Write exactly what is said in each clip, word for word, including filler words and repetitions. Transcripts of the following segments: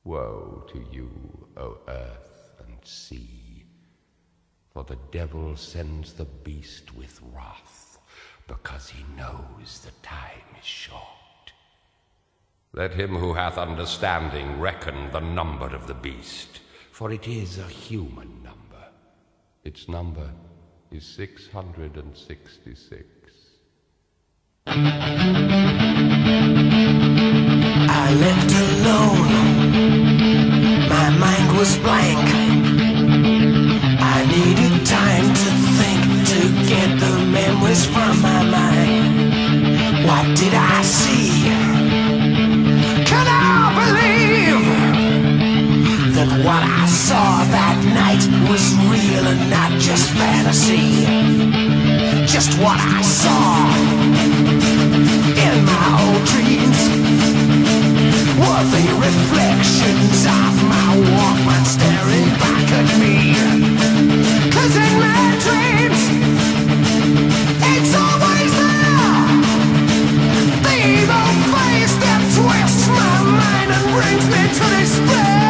Woe to you, O earth and sea, for the devil sends the beast with wrath, because he knows the time is short. Let him who hath understanding reckon the number of the beast, for it is a human number. Its number is six hundred and sixty-six. I left alone, my mind was blank. I needed time to think, to get the memories from my mind. What did I see? Can I believe that what I saw that night was real and not just fantasy? Just what I saw in my old dreams were the reflections of my Walkman staring back at me. 'Cause in my dreams, it's always there, the evil face that twists my mind and brings me to despair.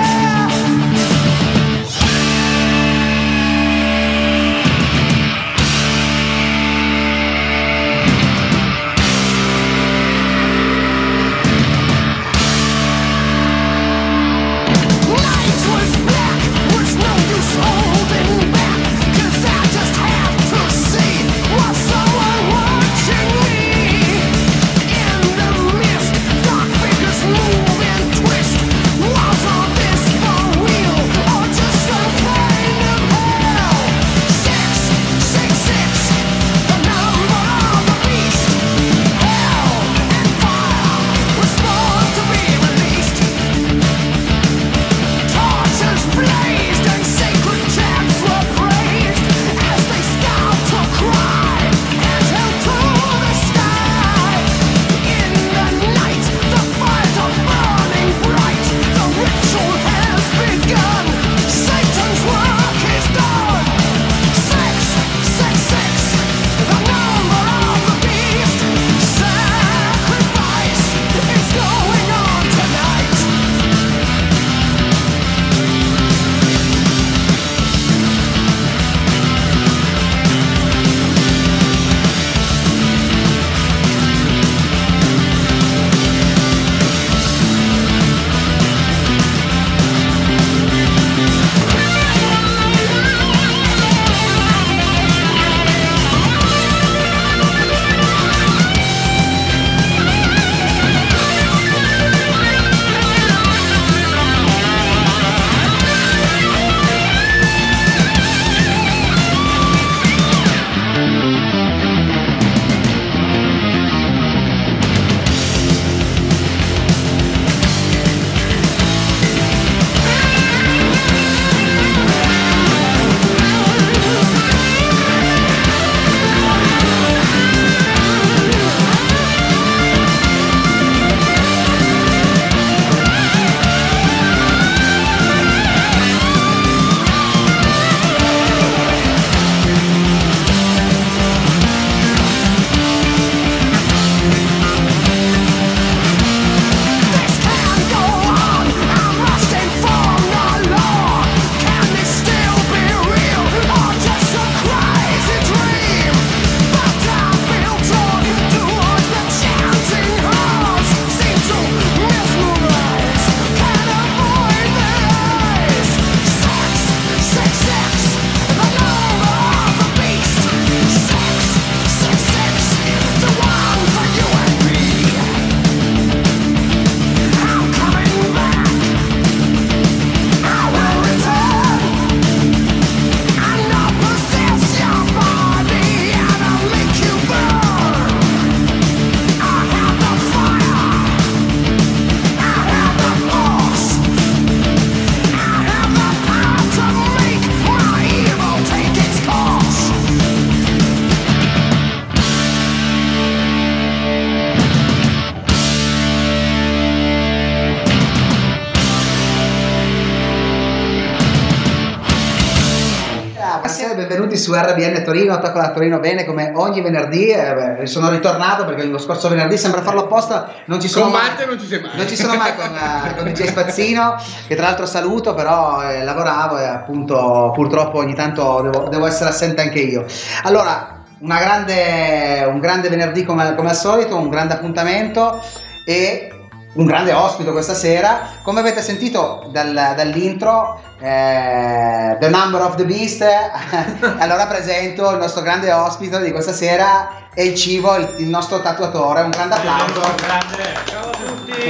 benvenuti su R B N Torino, Tocco da Torino Bene, come ogni venerdì. Eh, beh, sono ritornato perché lo scorso venerdì sembra farlo apposta, non ci sono con mai, Matte non ci sei mai. non ci sono mai con, uh, con D J Spazzino, che tra l'altro saluto, però eh, lavoravo e appunto purtroppo ogni tanto devo, devo essere assente anche io. Allora, una grande, un grande venerdì come, come al solito, un grande appuntamento e un grande ospite questa sera. Come avete sentito dal, dall'intro, eh, The Number of the Beast, allora presento il nostro grande ospite di questa sera, è il Civo, il, il nostro tatuatore. Un grande applauso. Ciao a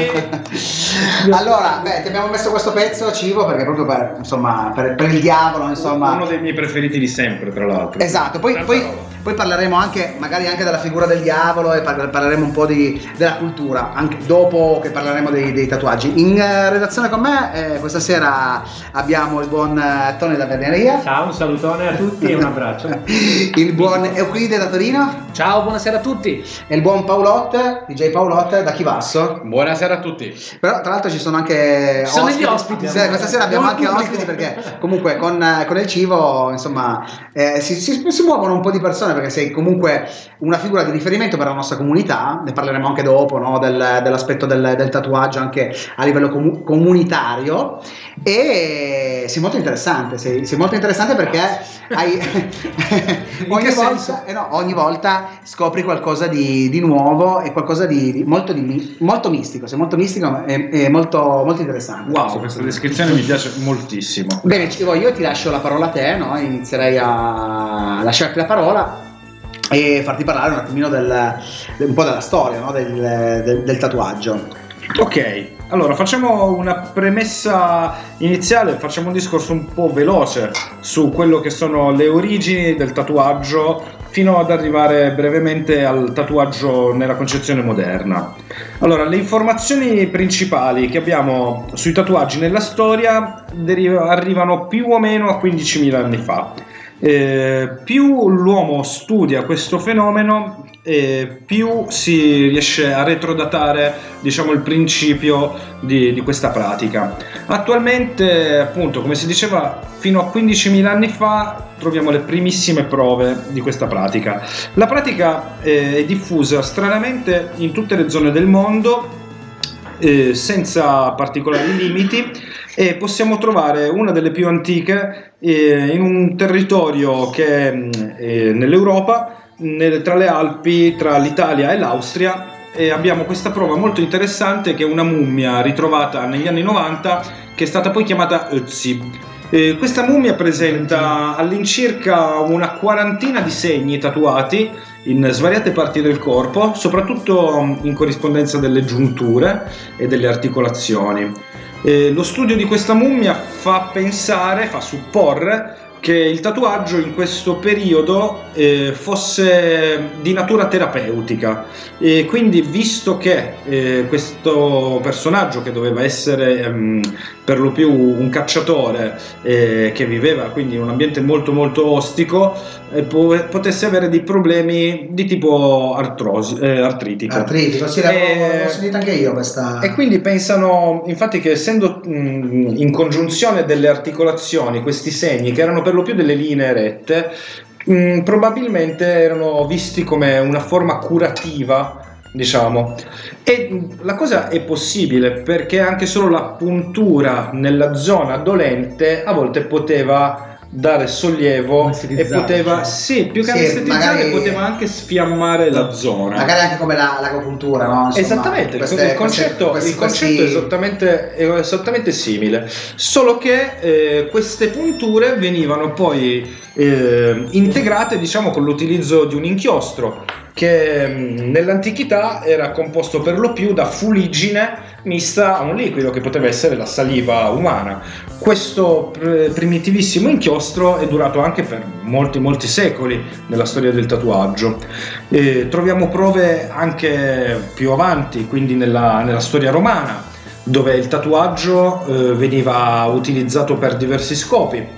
tutti. Allora, beh, ti abbiamo messo questo pezzo, Civo, perché proprio per, insomma, per, per il diavolo, insomma, uno dei miei preferiti di sempre, tra l'altro. esatto. Poi, poi, poi parleremo anche magari anche della figura del diavolo e par- parleremo un po' di, della cultura anche dopo che parleremo dei, dei tatuaggi. In uh, redazione con me eh, questa sera abbiamo il buon uh, Tony da Verneria. Ciao, un salutone a tutti e un abbraccio. Il buon Euclide da Torino. Ciao, buonasera a tutti. E il buon Paolot, D J Paolot da Chivasso. Buonasera a tutti. Però tra l'altro ci sono anche Ci sono ospiti. gli ospiti, Sì, questa sera abbiamo anche pubblico. ospiti perché comunque con, con il Civo insomma eh, si, si, si muovono un po' di persone, perché sei comunque una figura di riferimento per la nostra comunità. Ne parleremo anche dopo, no? Del, dell'aspetto del, del tatuaggio anche a livello comu- comunitario, e sei molto interessante, sei, sei molto interessante perché hai ogni, volta, eh no, ogni volta scopri qualcosa di, di nuovo e qualcosa di, di, molto, di molto mistico, sei molto mistico e, e molto, molto interessante. Wow, questa descrizione mi piace moltissimo. Bene, Civo, io ti lascio la parola a te, no? Inizierei a lasciarti la parola e farti parlare un attimino del, del, un po' della storia, no? del, del, del tatuaggio. Ok, allora facciamo una premessa iniziale, facciamo un discorso un po' veloce su quello che sono le origini del tatuaggio fino ad arrivare brevemente al tatuaggio nella concezione moderna. Allora, le informazioni principali che abbiamo sui tatuaggi nella storia deriv- arrivano più o meno a quindicimila anni fa. Eh, più l'uomo studia questo fenomeno, eh, più si riesce a retrodatare, diciamo, il principio di, di questa pratica. Attualmente, appunto, come si diceva, fino a quindicimila anni fa troviamo le primissime prove di questa pratica. La pratica eh, è diffusa stranamente in tutte le zone del mondo, eh, senza particolari limiti, e possiamo trovare una delle più antiche eh, in un territorio che è eh, nell'Europa, nel, tra le Alpi, tra l'Italia e l'Austria, e abbiamo questa prova molto interessante che è una mummia ritrovata negli anni novanta, che è stata poi chiamata Ötzi. Eh, questa mummia presenta all'incirca una quarantina di segni tatuati in svariate parti del corpo, soprattutto in corrispondenza delle giunture e delle articolazioni. Eh, lo studio di questa mummia fa pensare, fa supporre che il tatuaggio in questo periodo eh, fosse di natura terapeutica, e quindi, visto che eh, questo personaggio, che doveva essere ehm, per lo più un cacciatore eh, che viveva quindi in un ambiente molto molto ostico, eh, po- potesse avere dei problemi di tipo artrosi, eh, artritico. Artritico, sì, l'avevo, l'ho sentita anche io questa. E quindi pensano, infatti, che essendo mh, in congiunzione delle articolazioni questi segni, che erano per lo più delle linee rette, mh, probabilmente erano visti come una forma curativa, diciamo. E la cosa è possibile perché anche solo la puntura nella zona dolente a volte poteva dare sollievo e poteva, sì, più che Sì, anestetizzare, magari- poteva anche sfiammare la zona. Magari anche come la, l'agopuntura, no? Insomma, Esattamente, queste- il concetto, questi- il concetto questi- è, esattamente, è esattamente simile, solo che eh, queste punture venivano poi eh, integrate, diciamo, con l'utilizzo di un inchiostro che mh, nell'antichità era composto per lo più da fuliggine mista a un liquido che poteva essere la saliva umana. Questo pr- primitivissimo inchiostro è durato anche per molti molti secoli nella storia del tatuaggio. Eh, troviamo prove anche più avanti, quindi nella, nella storia romana, dove il tatuaggio eh, veniva utilizzato per diversi scopi.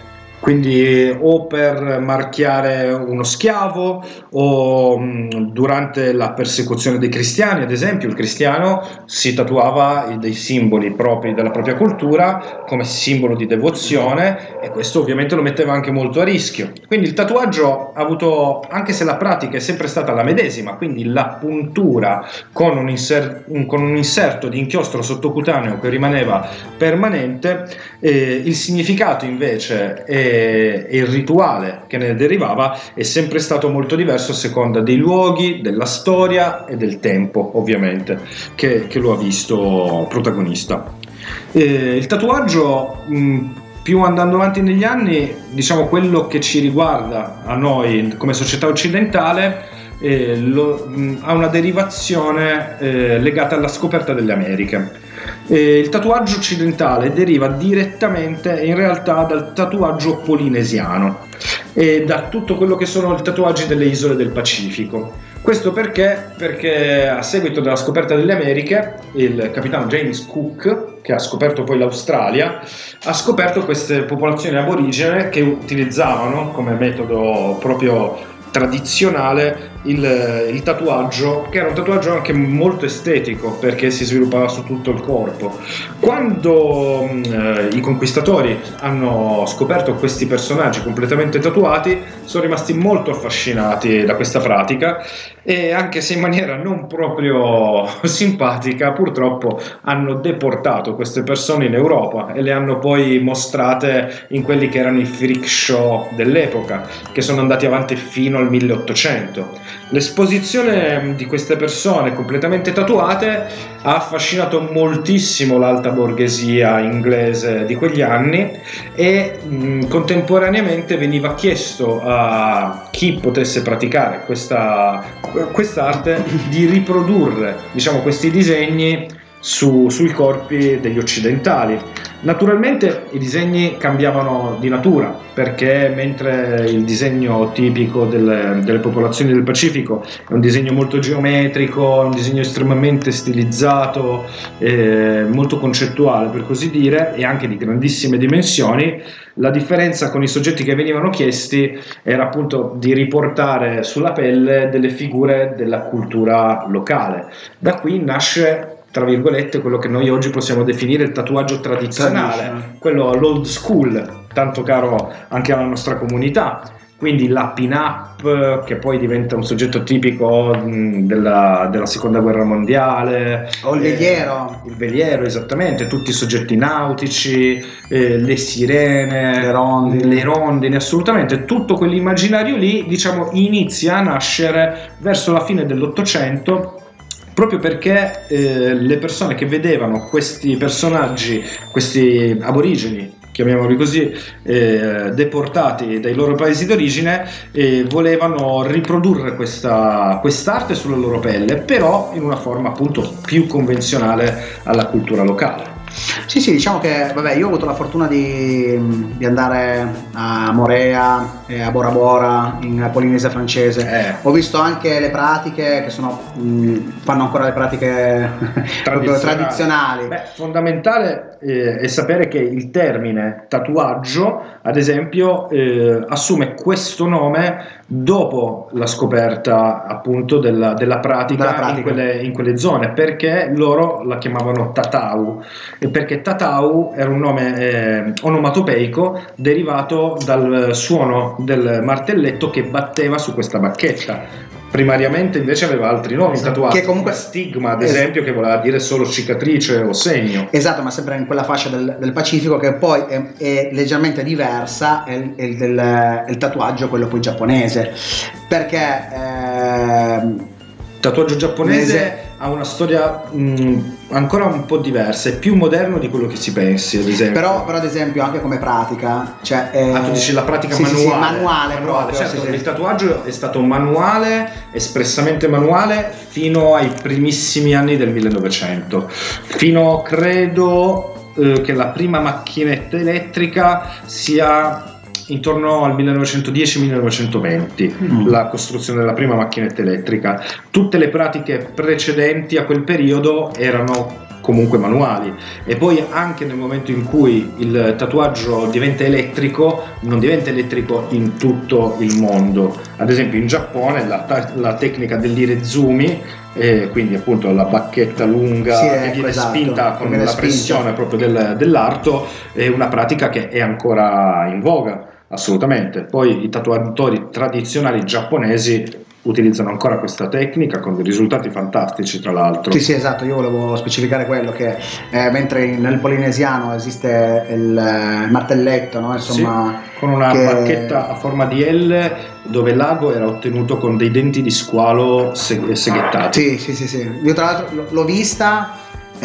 quindi o per marchiare uno schiavo o mh, durante la persecuzione dei cristiani, ad esempio il cristiano si tatuava dei simboli propri della propria cultura come simbolo di devozione, e questo ovviamente lo metteva anche molto a rischio. Quindi il tatuaggio ha avuto, anche se la pratica è sempre stata la medesima, quindi la puntura con un, inser- un, con un inserto di inchiostro sottocutaneo che rimaneva permanente, eh, il significato invece e il rituale che ne derivava è sempre stato molto diverso a seconda dei luoghi, della storia e del tempo, ovviamente, che, che lo ha visto protagonista. Eh, il tatuaggio, mh, più andando avanti negli anni, diciamo quello che ci riguarda a noi come società occidentale, eh, lo, mh, ha una derivazione eh, legata alla scoperta delle Americhe. Eh, il tatuaggio occidentale deriva direttamente in realtà dal tatuaggio polinesiano e da tutto quello che sono i tatuaggi delle isole del Pacifico. Questo perché? Perché a seguito della scoperta delle Americhe, il capitano James Cook, che ha scoperto poi l'Australia, ha scoperto queste popolazioni aborigene che utilizzavano come metodo proprio tradizionale il, il tatuaggio, che era un tatuaggio anche molto estetico perché si sviluppava su tutto il corpo. Quando eh, i conquistatori hanno scoperto questi personaggi completamente tatuati, sono rimasti molto affascinati da questa pratica, e anche se in maniera non proprio simpatica, purtroppo hanno deportato queste persone in Europa e le hanno poi mostrate in quelli che erano i freak show dell'epoca, che sono andati avanti fino al milleottocento. L'esposizione di queste persone completamente tatuate ha affascinato moltissimo l'alta borghesia inglese di quegli anni, e mh, contemporaneamente veniva chiesto a chi potesse praticare questa quest'arte di riprodurre, diciamo, questi disegni su, sui corpi degli occidentali. Naturalmente i disegni cambiavano di natura, perché mentre il disegno tipico delle, delle popolazioni del Pacifico è un disegno molto geometrico, un disegno estremamente stilizzato, eh, molto concettuale per così dire, e anche di grandissime dimensioni, la differenza con i soggetti che venivano chiesti era appunto di riportare sulla pelle delle figure della cultura locale. Da qui nasce, tra virgolette, quello che noi oggi possiamo definire il tatuaggio tradizionale, quello l'old school, tanto caro anche alla nostra comunità. Quindi la pin-up, che poi diventa un soggetto tipico mh, della, della seconda guerra mondiale, o il veliero, eh, il veliero, esattamente, tutti i soggetti nautici, eh, le sirene, le rondini. le rondini, assolutamente tutto quell'immaginario lì, diciamo, inizia a nascere verso la fine dell'Ottocento, proprio perché eh, le persone che vedevano questi personaggi, questi aborigeni, chiamiamoli così, eh, deportati dai loro paesi d'origine, eh, volevano riprodurre questa quest'arte sulla loro pelle, però in una forma appunto più convenzionale alla cultura locale. Sì, sì, diciamo che vabbè, io ho avuto la fortuna di, di andare a Morea e a Bora Bora in Polinesia francese. Eh. Ho visto anche le pratiche che sono mh, fanno ancora le pratiche proprio tradizionali. Beh, fondamentale eh, è sapere che il termine tatuaggio, ad esempio, eh, assume questo nome dopo la scoperta appunto della, della, pratica, della pratica. In, quelle, in quelle zone, perché loro la chiamavano tatau, e perché tatau era un nome eh, onomatopeico derivato dal suono del martelletto che batteva su questa bacchetta. Primariamente invece aveva altri nomi tatuati, che comunque stigma, ad esempio, che voleva dire solo cicatrice o segno. Esatto, ma sempre in quella fascia del, del Pacifico, che poi è, è leggermente diversa, è il, è il, del, è il tatuaggio, quello poi giapponese, perché eh, tatuaggio giapponese mese... ha una storia mh, ancora un po' diversa, è più moderno di quello che si pensi, ad esempio. Però, però ad esempio, anche come pratica, cioè, eh... ah, tu dici la pratica sì, manuale. sì, sì, manuale, manuale proprio, certo, sì, sì. Il tatuaggio è stato manuale, espressamente manuale, fino ai primissimi anni del millenovecento, fino credo eh, che la prima macchinetta elettrica sia intorno al millenovecentodieci millenovecentoventi, mm. la costruzione della prima macchinetta elettrica. Tutte le pratiche precedenti a quel periodo erano comunque manuali. E poi anche nel momento in cui il tatuaggio diventa elettrico, non diventa elettrico in tutto il mondo. Ad esempio in Giappone la, la tecnica dell'irezumi, eh, quindi appunto la bacchetta lunga Sì, che ecco, viene esatto, spinta con che viene la spinta. pressione proprio del, dell'arto, è una pratica che è ancora in voga, assolutamente. Poi i tatuatori tradizionali giapponesi utilizzano ancora questa tecnica con dei risultati fantastici, tra l'altro. Sì, sì, esatto, io volevo specificare quello che eh, mentre nel polinesiano esiste il eh, martelletto, no? Insomma, Sì, con una che- barchetta a forma di L dove l'ago era ottenuto con dei denti di squalo seg- seghettati. Sì, sì, sì, sì. Io tra l'altro l- l'ho vista, eh,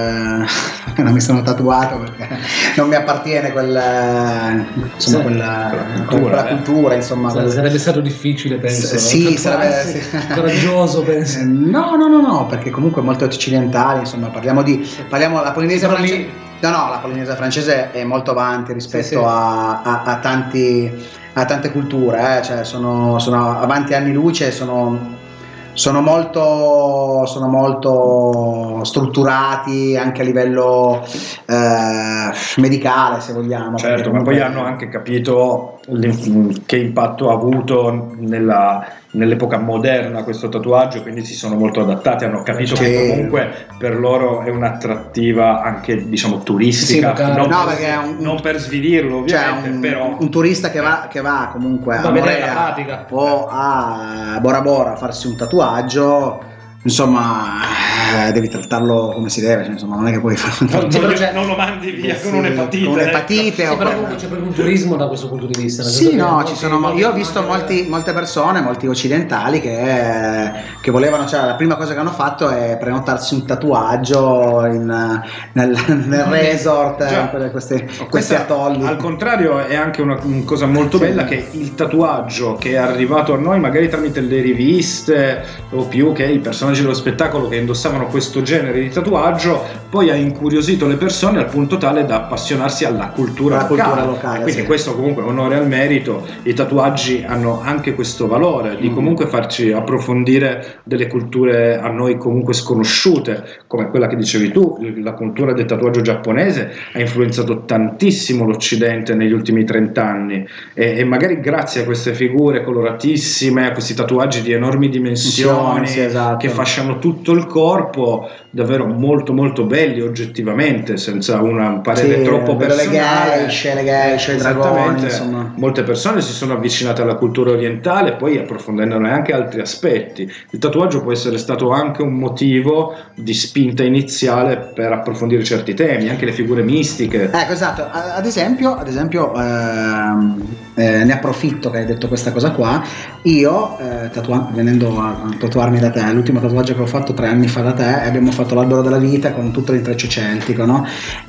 non mi sono tatuato perché non mi appartiene quel, eh, insomma, Sì, quella, quella cultura, quella eh. cultura, insomma. Sarebbe- Sarebbe stato difficile, penso. S- sì, tatuarsi, sarebbe- sì. coraggioso, penso. Eh, No, no, no, no, perché comunque molto occidentali, insomma, parliamo di parliamo la polinesia Però lì- francese. No, no, la polinesia francese è molto avanti rispetto Sì, sì. A, a- a tanti a tante culture, eh, cioè sono, sono avanti anni luce, sono sono molto sono molto strutturati anche a livello eh, medicale, se vogliamo. perché Certo, ma comunque- poi hanno anche capito l'in- che impatto ha avuto nella- nell'epoca moderna questo tatuaggio, quindi si sono molto adattati, hanno capito Sì. che comunque per loro è un'attrattiva anche, diciamo, turistica, Sì, locale. non, No, per, perché è un- non per svilirlo Cioè ovviamente, un, però un turista che va, che va comunque Va a a vedere la Morea pratica. o a Bora Bora a farsi un tatuaggio, insomma, eh, devi trattarlo come si deve, cioè, insomma, non è che puoi fare un non, tatuaggio però c'è- non lo mandi via Sì, con un'epatite. con un'epatite Sì, o però con- comunque c'è proprio un turismo da questo punto di vista. nel Sì, senso che no, molti- ci sono, molti- io ho visto molti, molte persone, molti occidentali che, che volevano, cioè la prima cosa che hanno fatto è prenotarsi un tatuaggio in, nel, nel resort, Già. in quelle- questi, Questa, questi atolli. al contrario, è anche una, una cosa molto Sì. bella, che il tatuaggio che è arrivato a noi magari tramite le riviste o più che i personaggi dello spettacolo che indossavano questo genere di tatuaggio, poi ha incuriosito le persone al punto tale da appassionarsi alla cultura Alla locale. cultura locale, Quindi sì. questo comunque è onore al merito. I tatuaggi hanno anche questo valore di Mm. comunque farci approfondire delle culture a noi comunque sconosciute, come quella che dicevi tu. La cultura del tatuaggio giapponese ha influenzato tantissimo l'Occidente negli ultimi trent'anni e, e magari grazie a queste figure coloratissime, a questi tatuaggi di enormi dimensioni Sì, esatto. che fasciano tutto il corpo, davvero molto molto belli oggettivamente, senza un parere Sì, troppo vedo le personale. geishe, le geishe, i dragoni, Esattamente. insomma. Molte persone si sono avvicinate alla cultura orientale, poi approfondendone anche altri aspetti. Il tatuaggio può essere stato anche un motivo di spinta iniziale per approfondire certi temi, anche le figure mistiche. Ecco, esatto, A- ad esempio, ad esempio ehm, eh, ne approfitto che hai detto questa cosa qua. Io, eh, tatua- venendo a, a tatuarmi da te, l'ultimo tatuaggio che ho fatto tre anni fa da te, abbiamo fatto l'albero della vita con tutto l'intreccio celtico, no?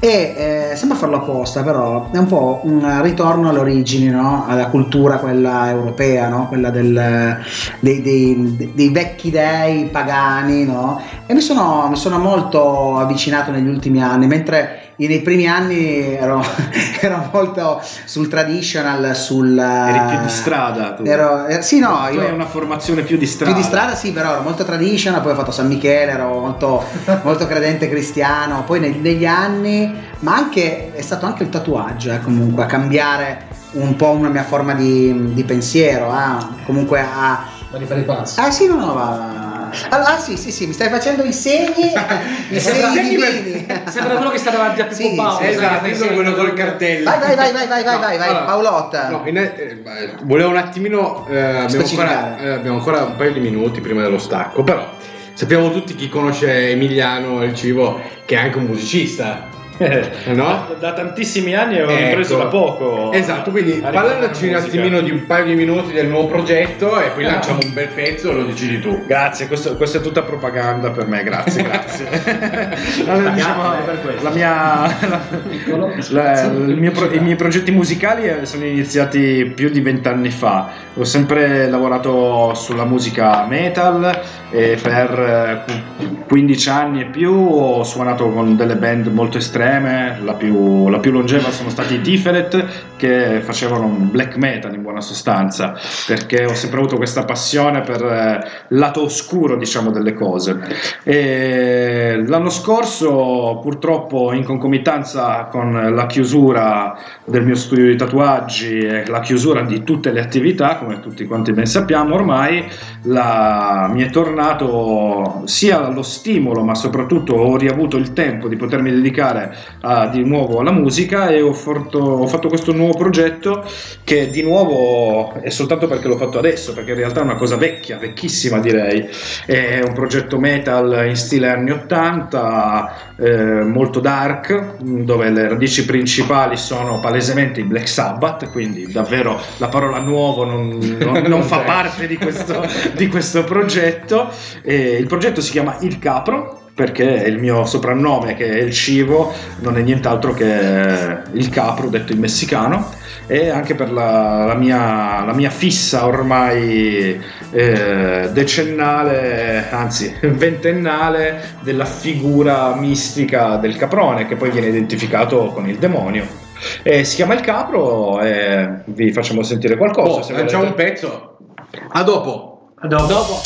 E eh, sembra farlo apposta, però è un po' un ritorno alle origini, no? Alla cultura quella europea, no? Quella del, dei, dei- dei vecchi dei pagani, no? E mi sono, mi sono molto avvicinato negli ultimi anni, mentre io nei primi anni ero, ero molto sul traditional, sul... Eri più di strada tu. Ero, eh, sì, no, Tu io... hai una formazione più di strada. Più di strada sì, però ero molto traditional, poi ho fatto San Michele, ero molto, molto credente cristiano, poi neg- negli anni, ma anche è stato anche il tatuaggio, eh, comunque, a cambiare un po' una mia forma di, di pensiero, eh, comunque a... Ma di fare i passi. Ah sì, no, no, va... Ah, ah, sì, sì, sì, mi stai facendo i segni, i Sembra- segni divini. Sembra quello che sta davanti a Pippo Sì, Paolo. sì, sai, Esatto, che io fai sono quello sempre- col cartello. Vai, vai, vai, vai, vai, vai, No, vai, vai, allora, Paolotta. No, in- eh, volevo un attimino, eh, abbiamo, Specificare. ancora, eh, abbiamo ancora un paio di minuti prima dello stacco, però sappiamo tutti chi conosce Emiliano il Civo, che è anche un musicista, no? Da, da tantissimi anni avevo Ecco. ripreso da poco. Esatto, quindi a parlaci un ricordare musica. attimino di un paio di minuti del nuovo progetto e poi Ah. lanciamo un bel pezzo e lo decidi tu. Grazie, questo, questa è tutta propaganda per me, grazie, grazie. Allora, diciamo, per questo. la mia, la- Piccolo. la- il mio pro- i miei progetti musicali eh, sono iniziati più di vent'anni fa. Ho sempre lavorato sulla musica metal e per eh, quindici anni e più ho suonato con delle band molto estreme estreme, la più, la più longeva sono stati i Tiferet, che facevano un black metal in buona sostanza, perché ho sempre avuto questa passione per eh, il lato oscuro, diciamo, delle cose. E l'anno scorso, purtroppo in concomitanza con la chiusura del mio studio di tatuaggi e la chiusura di tutte le attività, come tutti quanti ben sappiamo ormai, la... mi è tornato sia lo stimolo, ma soprattutto ho riavuto il tempo di potermi dedicare a, di nuovo alla musica, e ho fatto, ho fatto questo nuovo progetto che di nuovo è soltanto perché l'ho fatto adesso, perché in realtà è una cosa vecchia, vecchissima direi. È un progetto metal in stile anni ottanta, eh, molto dark, dove le radici principali sono palesemente i Black Sabbath, quindi davvero la parola nuovo non, non, non fa parte di questo, di questo progetto. E il progetto si chiama Il Capro, perché il mio soprannome, che è il Civo, non è nient'altro che il capro detto in messicano, e anche per la, la, mia, la mia fissa ormai eh, decennale, anzi ventennale, della figura mistica del caprone, che poi viene identificato con il demonio. E si chiama Il Capro, e vi facciamo sentire qualcosa. Oh, se lanciamo un volete. pezzo. A dopo. A dopo. Dopo.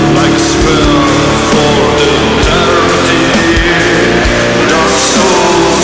For the eternity, the soul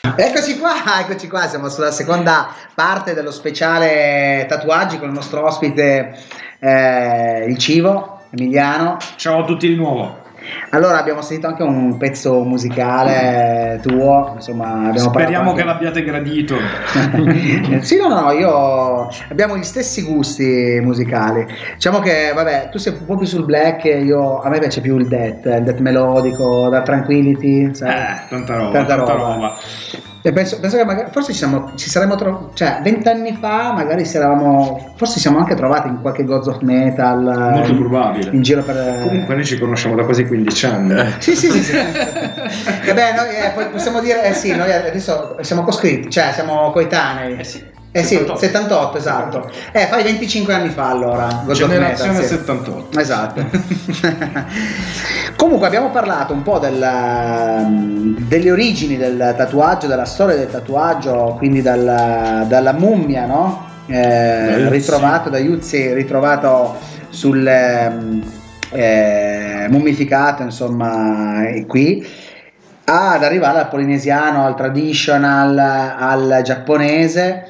Eccoci qua, eccoci qua, siamo sulla seconda parte dello speciale tatuaggi con il nostro ospite eh, il Civo, Emiliano. Ciao a tutti di nuovo. Allora, abbiamo sentito anche un pezzo musicale tuo, insomma, abbiamo Speriamo parlato che anche- l'abbiate gradito. Sì, no, no, io abbiamo gli stessi gusti musicali. Diciamo che, vabbè, tu sei un po' più sul black, io, a me piace più il death, il death melodico, da Tranquility, sai? Eh, tanta roba, Tanta tanta roba. roba. E penso, penso che magari, forse ci, siamo, ci saremmo trovati, cioè vent'anni fa magari si eravamo, forse ci siamo anche trovati in qualche Gods of Metal, Molto in, probabile. in giro per... Comunque noi ci conosciamo da quasi quindici anni. eh. Sì, sì, sì, sì. E beh, noi eh, poi possiamo dire, eh sì, noi adesso siamo coscritti, cioè siamo coetanei. Eh sì. Eh sì, settantotto. settantotto, esatto. Eh, fai venticinque anni fa allora. Gods of Generazione Metal, sì. settantotto. Esatto. Comunque abbiamo parlato un po' del, delle origini del tatuaggio, della storia del tatuaggio, quindi dal- dalla mummia, no? Eh, Uzzi. ritrovato da Uzzi, ritrovato sul ehm, eh, mummificato, insomma, eh, qui, ad arrivare al polinesiano, al traditional, al giapponese.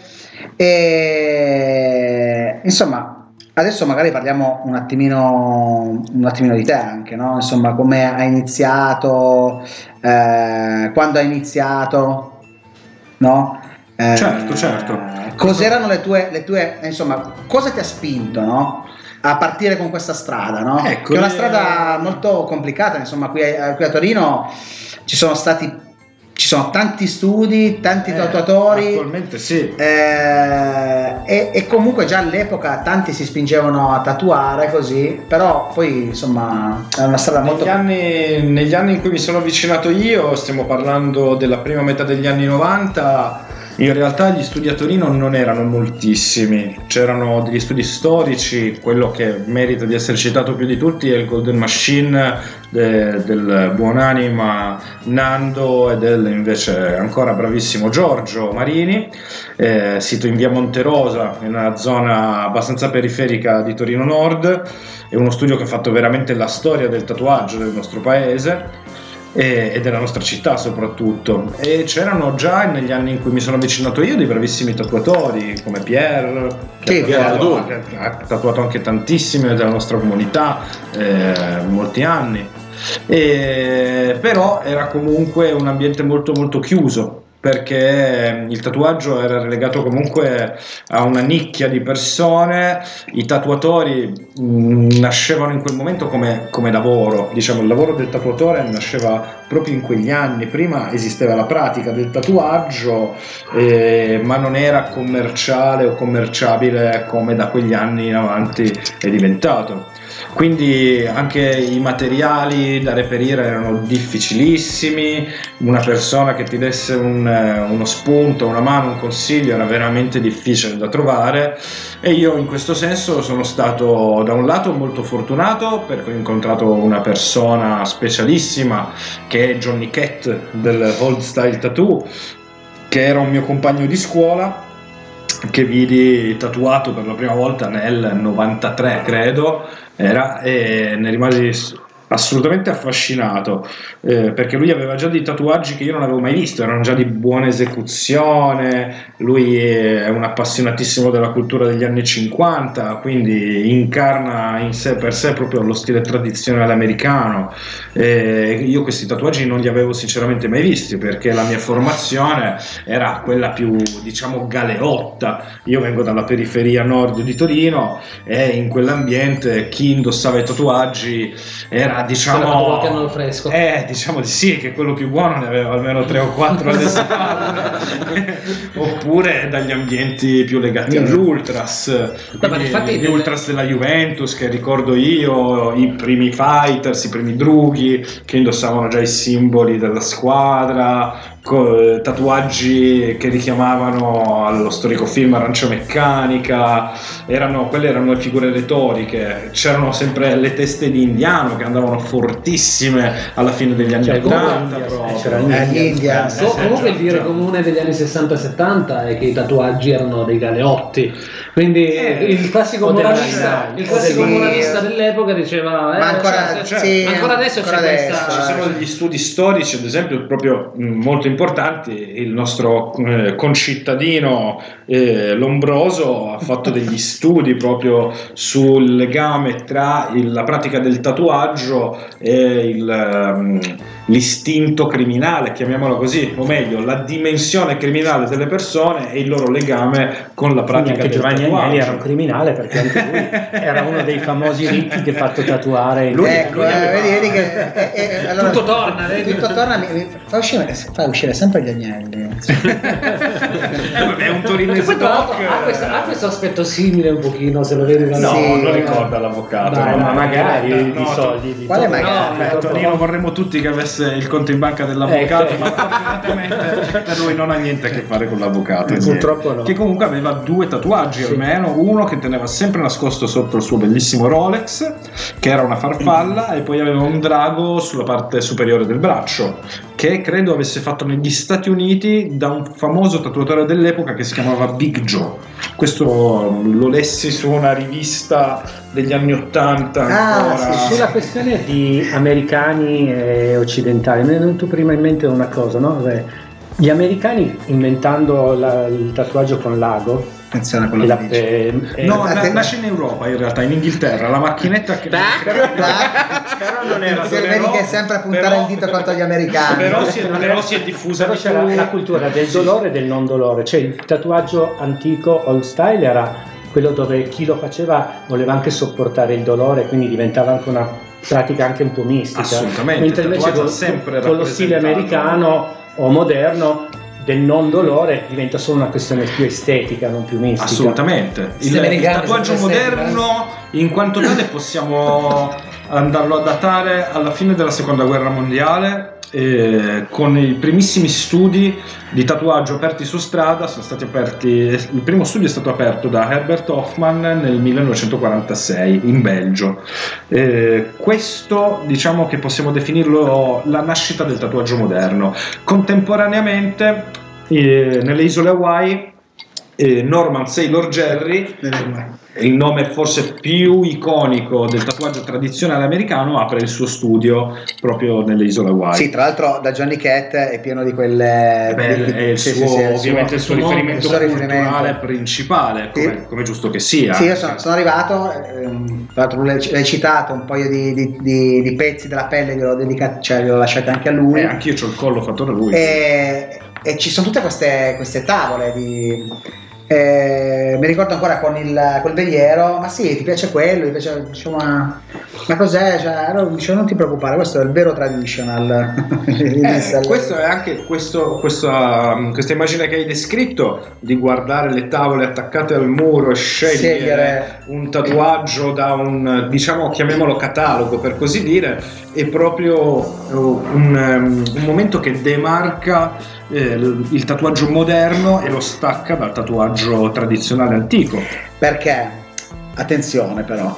E insomma, adesso magari parliamo un attimino, un attimino di te anche, no? Insomma, come hai iniziato, eh, quando hai iniziato, no? Eh, Certo, certo. Cos'erano le tue, le tue, insomma, cosa ti ha spinto, no? A partire con questa strada, no? Ecco, che è una le- strada molto complicata, insomma, qui a, qui a Torino ci sono stati, ci sono tanti studi, tanti Eh, tatuatori. Attualmente sì. Eh, e, e comunque già all'epoca tanti si spingevano a tatuare così, però poi insomma è una strada molto... Negli anni, negli anni in cui mi sono avvicinato io, stiamo parlando della prima metà degli anni novanta, in realtà gli studi a Torino non erano moltissimi, c'erano degli studi storici, quello che merita di essere citato più di tutti è il Golden Machine de- del buonanima Nando e del invece ancora bravissimo Giorgio Marini, eh, sito in via Monterosa, in una zona abbastanza periferica di Torino Nord. È uno studio che ha fatto veramente la storia del tatuaggio del nostro paese e, e della nostra città soprattutto, e c'erano già negli anni in cui mi sono avvicinato io dei bravissimi tatuatori come Pierre che Sì, ha, Pierre, tatuato, che ha tatuato anche tantissime della nostra comunità, eh, molti anni, e, però era comunque un ambiente molto molto chiuso, perché il tatuaggio era relegato comunque a una nicchia di persone. I tatuatori mh, nascevano in quel momento come, come lavoro, diciamo il lavoro del tatuatore nasceva proprio in quegli anni. Prima esisteva la pratica del tatuaggio, eh, ma non era commerciale o commerciabile come da quegli anni in avanti è diventato. Quindi anche i materiali da reperire erano difficilissimi, una persona che ti desse un, uno spunto, una mano, un consiglio era veramente difficile da trovare, e io in questo senso sono stato da un lato molto fortunato perché ho incontrato una persona specialissima che è Johnny Cat del Old Style Tattoo, che era un mio compagno di scuola, che vidi tatuato per la prima volta nel novantatré credo era, e ne rimasi assolutamente affascinato, eh, perché lui aveva già dei tatuaggi che io non avevo mai visto, erano già di buona esecuzione. Lui è un appassionatissimo della cultura degli anni cinquanta, quindi incarna in sé per sé proprio lo stile tradizionale americano. Eh, io questi tatuaggi non li avevo sinceramente mai visti, perché la mia formazione era quella più, diciamo, galeotta. Io vengo dalla periferia nord di Torino e in quell'ambiente chi indossava i tatuaggi era, diciamo, qualche anno al fresco. eh, diciamo di sì, che quello più buono ne aveva almeno tre o quattro alle spalle, oppure dagli ambienti più legati all'ultras, ma quindi infatti gli delle- ultras della Juventus, che ricordo io, i primi fighters, i primi drughi che indossavano già i simboli della squadra, co- tatuaggi che richiamavano allo storico film Arancia Meccanica. Erano, quelle erano le figure retoriche. C'erano sempre le teste di indiano che andavano fortissime alla fine degli anni Cioè, comunque ottanta India, proprio. c'era Eh, l'India. Eh, Co- sì, comunque il già, dire già. comune degli anni sessanta settanta è che i tatuaggi erano dei galeotti, quindi Eh, il classico o moralista, dei- il classico o dei- moralista dell'epoca diceva eh, Ma ancora- cioè, sì, ancora adesso ancora c'è adesso, questa Ci sono degli studi storici, ad esempio, proprio mh, molto importanti. Il nostro eh, concittadino eh, Lombroso ha fatto degli studi proprio sul legame tra il, la pratica del tatuaggio e il, um, l'istinto criminale, chiamiamolo così, o meglio la dimensione criminale delle persone e il loro legame con la pratica anche del Giovanni tatuaggio. Agnelli era un criminale, perché anche lui era uno dei famosi ricchi che ha fatto tatuare. Lui- ecco, lui eh, aveva- vedi, vedi che eh, eh, allora, Tutto torna, vedi? tutto torna, mi, mi fa, uscire, fa uscire sempre gli agnelli. Eh, vabbè, è un torinese Poi, tra l'altro, doc. ha, questo, ha questo aspetto simile un pochino, se lo vedi. No, Sì, non eh. ricorda l'avvocato. Dai, no. ma magari No, di no, soldi. Di Quale soldi. magari? No, Eh, Tonino, vorremmo tutti che avesse il conto in banca dell'avvocato, Ecco. ma fortunatamente per lui non ha niente a che fare con l'avvocato. Purtroppo no. Che comunque aveva due tatuaggi Sì. almeno, uno che teneva sempre nascosto sotto il suo bellissimo Rolex, che era una farfalla, e poi aveva un drago sulla parte superiore del braccio, che credo avesse fatto negli Stati Uniti da un famoso tatuatore dell'epoca che si chiamava Big Joe. Questo lo lessi su una rivista degli anni Ottanta. Ah, ancora. sì, Sulla questione di americani e occidentali, mi è venuto prima in mente una cosa, no? Beh, gli americani inventando la- il tatuaggio con l'ago, Attenzione a e quello la- che dici. eh, eh, No, na- Atten- nasce in Europa in realtà, in Inghilterra, la macchinetta che... Però non era Se però- vedi che è sempre a puntare però- il dito contro gli americani. Però si è, però si è diffusa però di c'era più. la cultura del dolore e del non dolore, cioè il tatuaggio antico old style era quello dove chi lo faceva voleva anche sopportare il dolore, quindi diventava anche una pratica anche un po' mistica. Assolutamente, Mentre il invece tatuaggio con, ha sempre con lo stile rappresentato- americano o moderno del non dolore diventa solo una questione più estetica, non più mistica. Assolutamente. Il, Sì, il americani tatuaggio sempre moderno, in quanto tale, possiamo andarlo a datare alla fine della seconda guerra mondiale, eh, con i primissimi studi di tatuaggio aperti su strada. Sono stati aperti, il primo studio è stato aperto da Herbert Hoffman nel millenovecentoquarantasei in Belgio. Eh, questo, diciamo che possiamo definirlo la nascita del tatuaggio moderno. Contemporaneamente, eh, nelle isole Hawaii, eh, Norman Sailor Jerry, il nome forse più iconico del tatuaggio tradizionale americano, apre il suo studio proprio nelle isole Hawaii. Sì, tra l'altro da Johnny Cat è pieno di quelle... Beh, di- è il sì, suo, sì, sì, è il ovviamente il suo nome, riferimento il suo culturale riferimento. principale, come, Sì. come giusto che sia. Sì, io sono, sono arrivato, ehm, tra l'altro l'hai l'hai citato, un paio di, di- di- di pezzi della pelle gliel'ho dedicato, cioè gliel'ho lasciato anche a lui. Eh, anch'io c'ho il collo fatto da lui. e, e ci sono tutte queste, queste tavole di... eh, mi ricordo ancora con il col veliero, ma sì, ti piace quello, ti piace, dicevo, ma, ma cos'è? Cioè, allora, dicevo, non ti preoccupare, questo è il vero traditional. Eh, questo è anche questo, questa, questa immagine che hai descritto di guardare le tavole attaccate al muro e scegliere Scegliere. un tatuaggio da un, diciamo, chiamiamolo catalogo per così dire, è proprio eh, un, um, un momento che demarca eh, il, il tatuaggio moderno e lo stacca dal tatuaggio tradizionale antico. Perché? Attenzione però,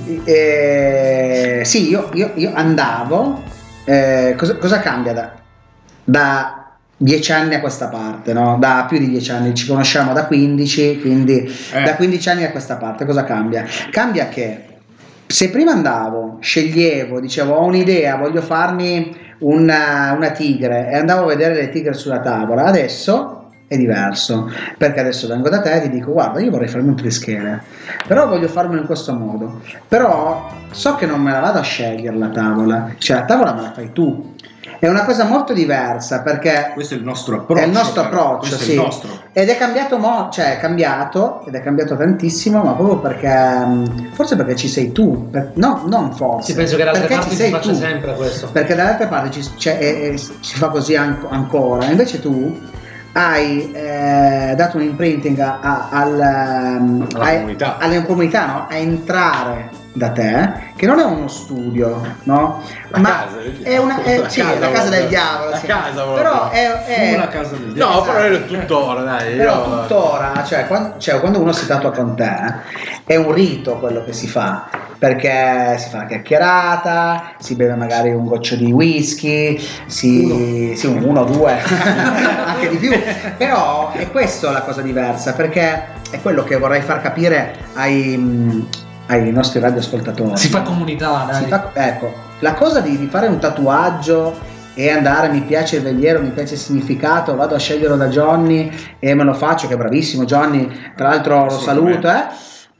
eh, sì, io, io- io andavo, eh, cosa, cosa cambia da, da dieci anni a questa parte, no? Da più di dieci anni, ci conosciamo da quindici, quindi Eh. da quindici anni a questa parte cosa cambia? Cambia che se prima andavo, sceglievo, dicevo ho un'idea, voglio farmi una, una tigre e andavo a vedere le tigre sulla tavola, adesso è diverso, perché adesso vengo da te e ti dico guarda io vorrei farmi un trischele, però voglio farmelo in questo modo, però so che non me la vado a scegliere la tavola, cioè la tavola me la fai tu, è una cosa molto diversa perché Questo è il nostro approccio. è il nostro però. approccio, Questo sì. è il nostro. Ed è cambiato, mo- cioè è cambiato, ed è cambiato tantissimo, ma proprio perché, mh, forse perché ci sei tu, per- no, non forse. Sì, penso che dall'altra perché parte ci si sei faccia tu. sempre questo. Perché dall'altra parte ci, cioè, eh, eh, si fa così an- ancora, invece tu hai eh, dato un imprinting a- a- al, ehm, Alla ai- comunità. alle comunità, no? A entrare da te, che non è uno studio, no? La ma casa del è una, è- la sì, casa la casa proprio. del diavolo, La sì. casa proprio. Però è, è Sulla casa del diavolo. No, però è tuttora, dai. però io- tuttora, cioè quando, cioè quando uno si tatua con te, è un rito quello che si fa, perché si fa una chiacchierata, si beve magari un goccio di whisky, si, sì, un- uno o due, anche di più, però è questa la cosa diversa, perché è quello che vorrei far capire ai, mh, ai nostri radioascoltatori. Si fa comunità, dai. Si fa- ecco, la cosa di, di fare un tatuaggio e andare, mi piace il veliero, mi piace il significato, vado a sceglierlo da Johnny e me lo faccio, che è bravissimo Johnny, tra l'altro lo saluto, eh.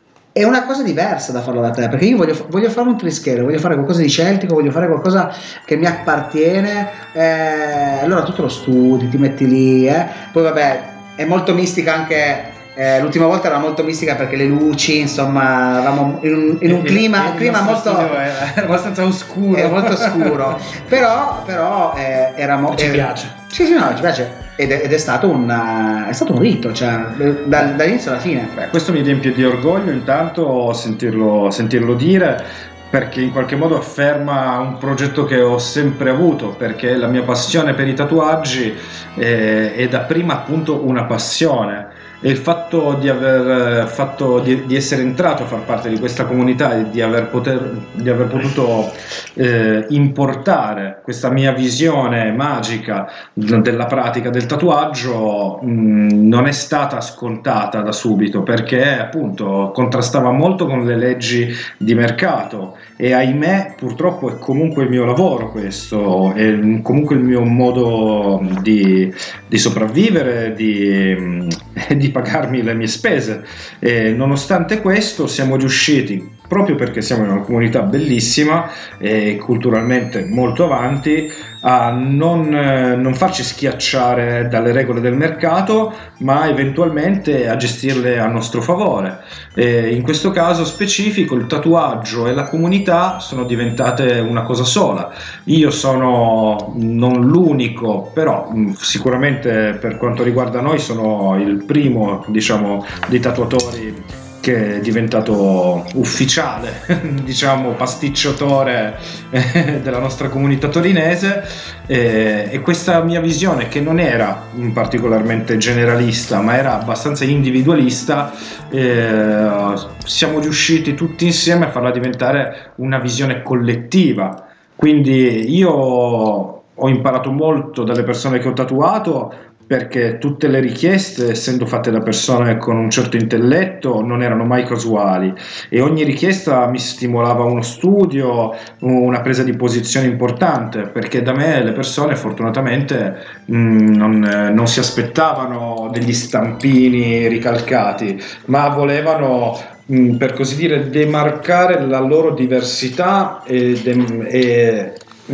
È una cosa diversa da farlo da te, perché io voglio, voglio fare un trischello, voglio fare qualcosa di celtico, voglio fare qualcosa che mi appartiene, eh, allora tu te lo studi, ti metti lì, eh. Poi vabbè, è molto mistica anche. Eh, l'ultima volta era molto mistica perché le luci, insomma, eravamo in un, in un clima, clima molto era abbastanza oscuro, era molto scuro, però, però eh, era mo- ci eh, piace. Sì, sì, no, ci piace. Ed è, ed è stato un è stato un rito, cioè da, dall'inizio alla fine. Beh, questo mi riempie di orgoglio intanto sentirlo, sentirlo dire, perché in qualche modo afferma un progetto che ho sempre avuto, perché la mia passione per i tatuaggi è, è da prima appunto una passione. E il fatto di aver fatto di, di essere entrato a far parte di questa comunità e di aver, poter, di aver potuto eh, importare questa mia visione magica della pratica del tatuaggio mh, non è stata scontata da subito, perché appunto contrastava molto con le leggi di mercato e ahimè purtroppo è comunque il mio lavoro, questo è comunque il mio modo di, di sopravvivere, di, di pagarmi le mie spese, e nonostante questo siamo riusciti, proprio perché siamo in una comunità bellissima e culturalmente molto avanti, a non, non farci schiacciare dalle regole del mercato, ma eventualmente a gestirle a nostro favore. E in questo caso specifico il tatuaggio e la comunità sono diventate una cosa sola. Io sono non l'unico, però sicuramente per quanto riguarda noi sono il primo, diciamo, dei tatuatori che è diventato ufficiale, diciamo pasticciatore eh, della nostra comunità torinese, eh, e questa mia visione, che non era particolarmente generalista ma era abbastanza individualista, eh, siamo riusciti tutti insieme a farla diventare una visione collettiva. Quindi io ho imparato molto dalle persone che ho tatuato, perché tutte le richieste, essendo fatte da persone con un certo intelletto, non erano mai casuali, e ogni richiesta mi stimolava uno studio, una presa di posizione importante, perché da me le persone fortunatamente mh, non, non si aspettavano degli stampini ricalcati, ma volevano, mh, per così dire, demarcare la loro diversità e, de- e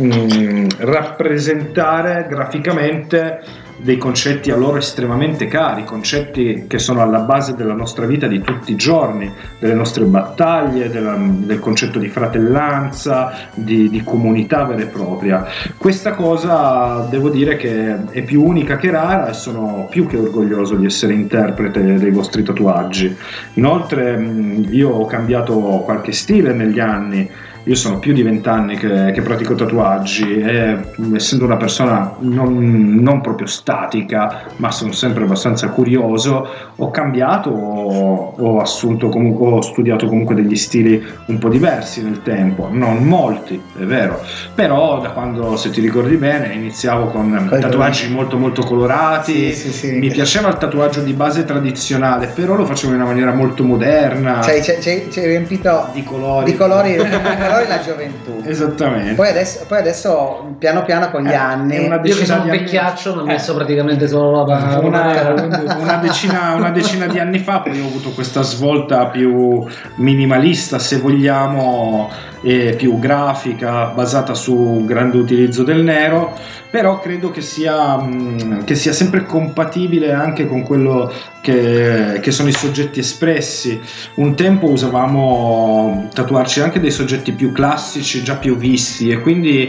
mh, rappresentare graficamente dei concetti a loro estremamente cari, concetti che sono alla base della nostra vita di tutti i giorni, delle nostre battaglie, della, del concetto di fratellanza, di, di comunità vera e propria. Questa cosa devo dire che è più unica che rara, e sono più che orgoglioso di essere interprete dei vostri tatuaggi. Inoltre io ho cambiato qualche stile negli anni. Io sono più di vent'anni che, che pratico tatuaggi, e essendo una persona non, non proprio statica, ma sono sempre abbastanza curioso, ho cambiato, ho, ho assunto comunque, ho studiato comunque degli stili un po' diversi nel tempo, non molti, è vero, però da quando, se ti ricordi bene, iniziavo con Poi tatuaggi molto molto colorati, sì, sì, sì. Mi piaceva il tatuaggio di base tradizionale, però lo facevo in una maniera molto moderna, Cioè, c'è, c'è, c'è riempito di colori. di colori, la gioventù. Esattamente. Poi adesso, poi adesso piano piano con gli Eh, anni, è una Io che decina sono di un anni- vecchiaccio, mi ho Eh. messo praticamente solo roba. Una, una, decina, una decina di anni fa poi ho avuto questa svolta più minimalista, se vogliamo, e più grafica, basata su un grande utilizzo del nero, però credo che sia, mh, che sia sempre compatibile anche con quello che, che sono i soggetti espressi. Un tempo usavamo tatuarci anche dei soggetti più classici, già più visti, e quindi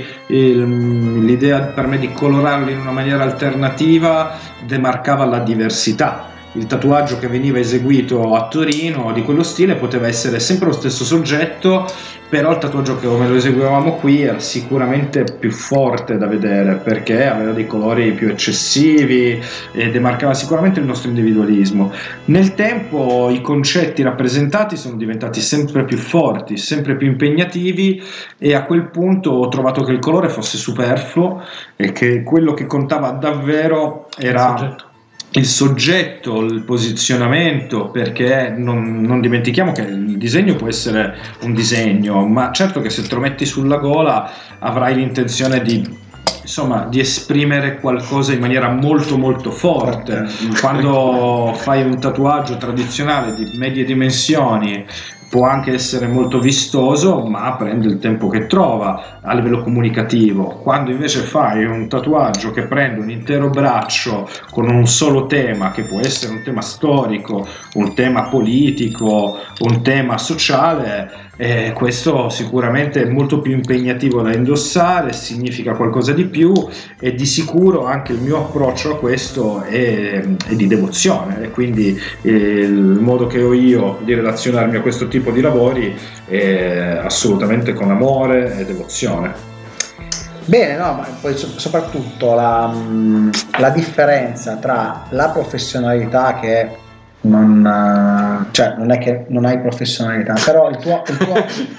il, l'idea per me di colorarli in una maniera alternativa demarcava la diversità. Il tatuaggio che veniva eseguito a Torino di quello stile poteva essere sempre lo stesso soggetto, però il tatuaggio che come lo eseguivamo qui era sicuramente più forte da vedere, perché aveva dei colori più eccessivi e demarcava sicuramente il nostro individualismo. Nel tempo i concetti rappresentati sono diventati sempre più forti, sempre più impegnativi, e a quel punto ho trovato che il colore fosse superfluo e che quello che contava davvero era Il soggetto. il soggetto, il posizionamento, perché non, non dimentichiamo che il disegno può essere un disegno, ma certo che se te lo metti sulla gola avrai l'intenzione di insomma di esprimere qualcosa in maniera molto molto forte. Quando fai un tatuaggio tradizionale di medie dimensioni può anche essere molto vistoso, ma prende il tempo che trova a livello comunicativo. Quando invece fai un tatuaggio che prende un intero braccio con un solo tema, che può essere un tema storico, un tema politico, un tema sociale, eh, questo sicuramente è molto più impegnativo da indossare, significa qualcosa di più, e di sicuro anche il mio approccio a questo è, è di devozione, e quindi eh, il modo che ho io di relazionarmi a questo tipo di lavori è assolutamente con amore e devozione. Bene, no, ma poi so- soprattutto la, mh, la differenza tra la professionalità che non, eh, cioè non è che non hai professionalità, però il tuo, il tuo...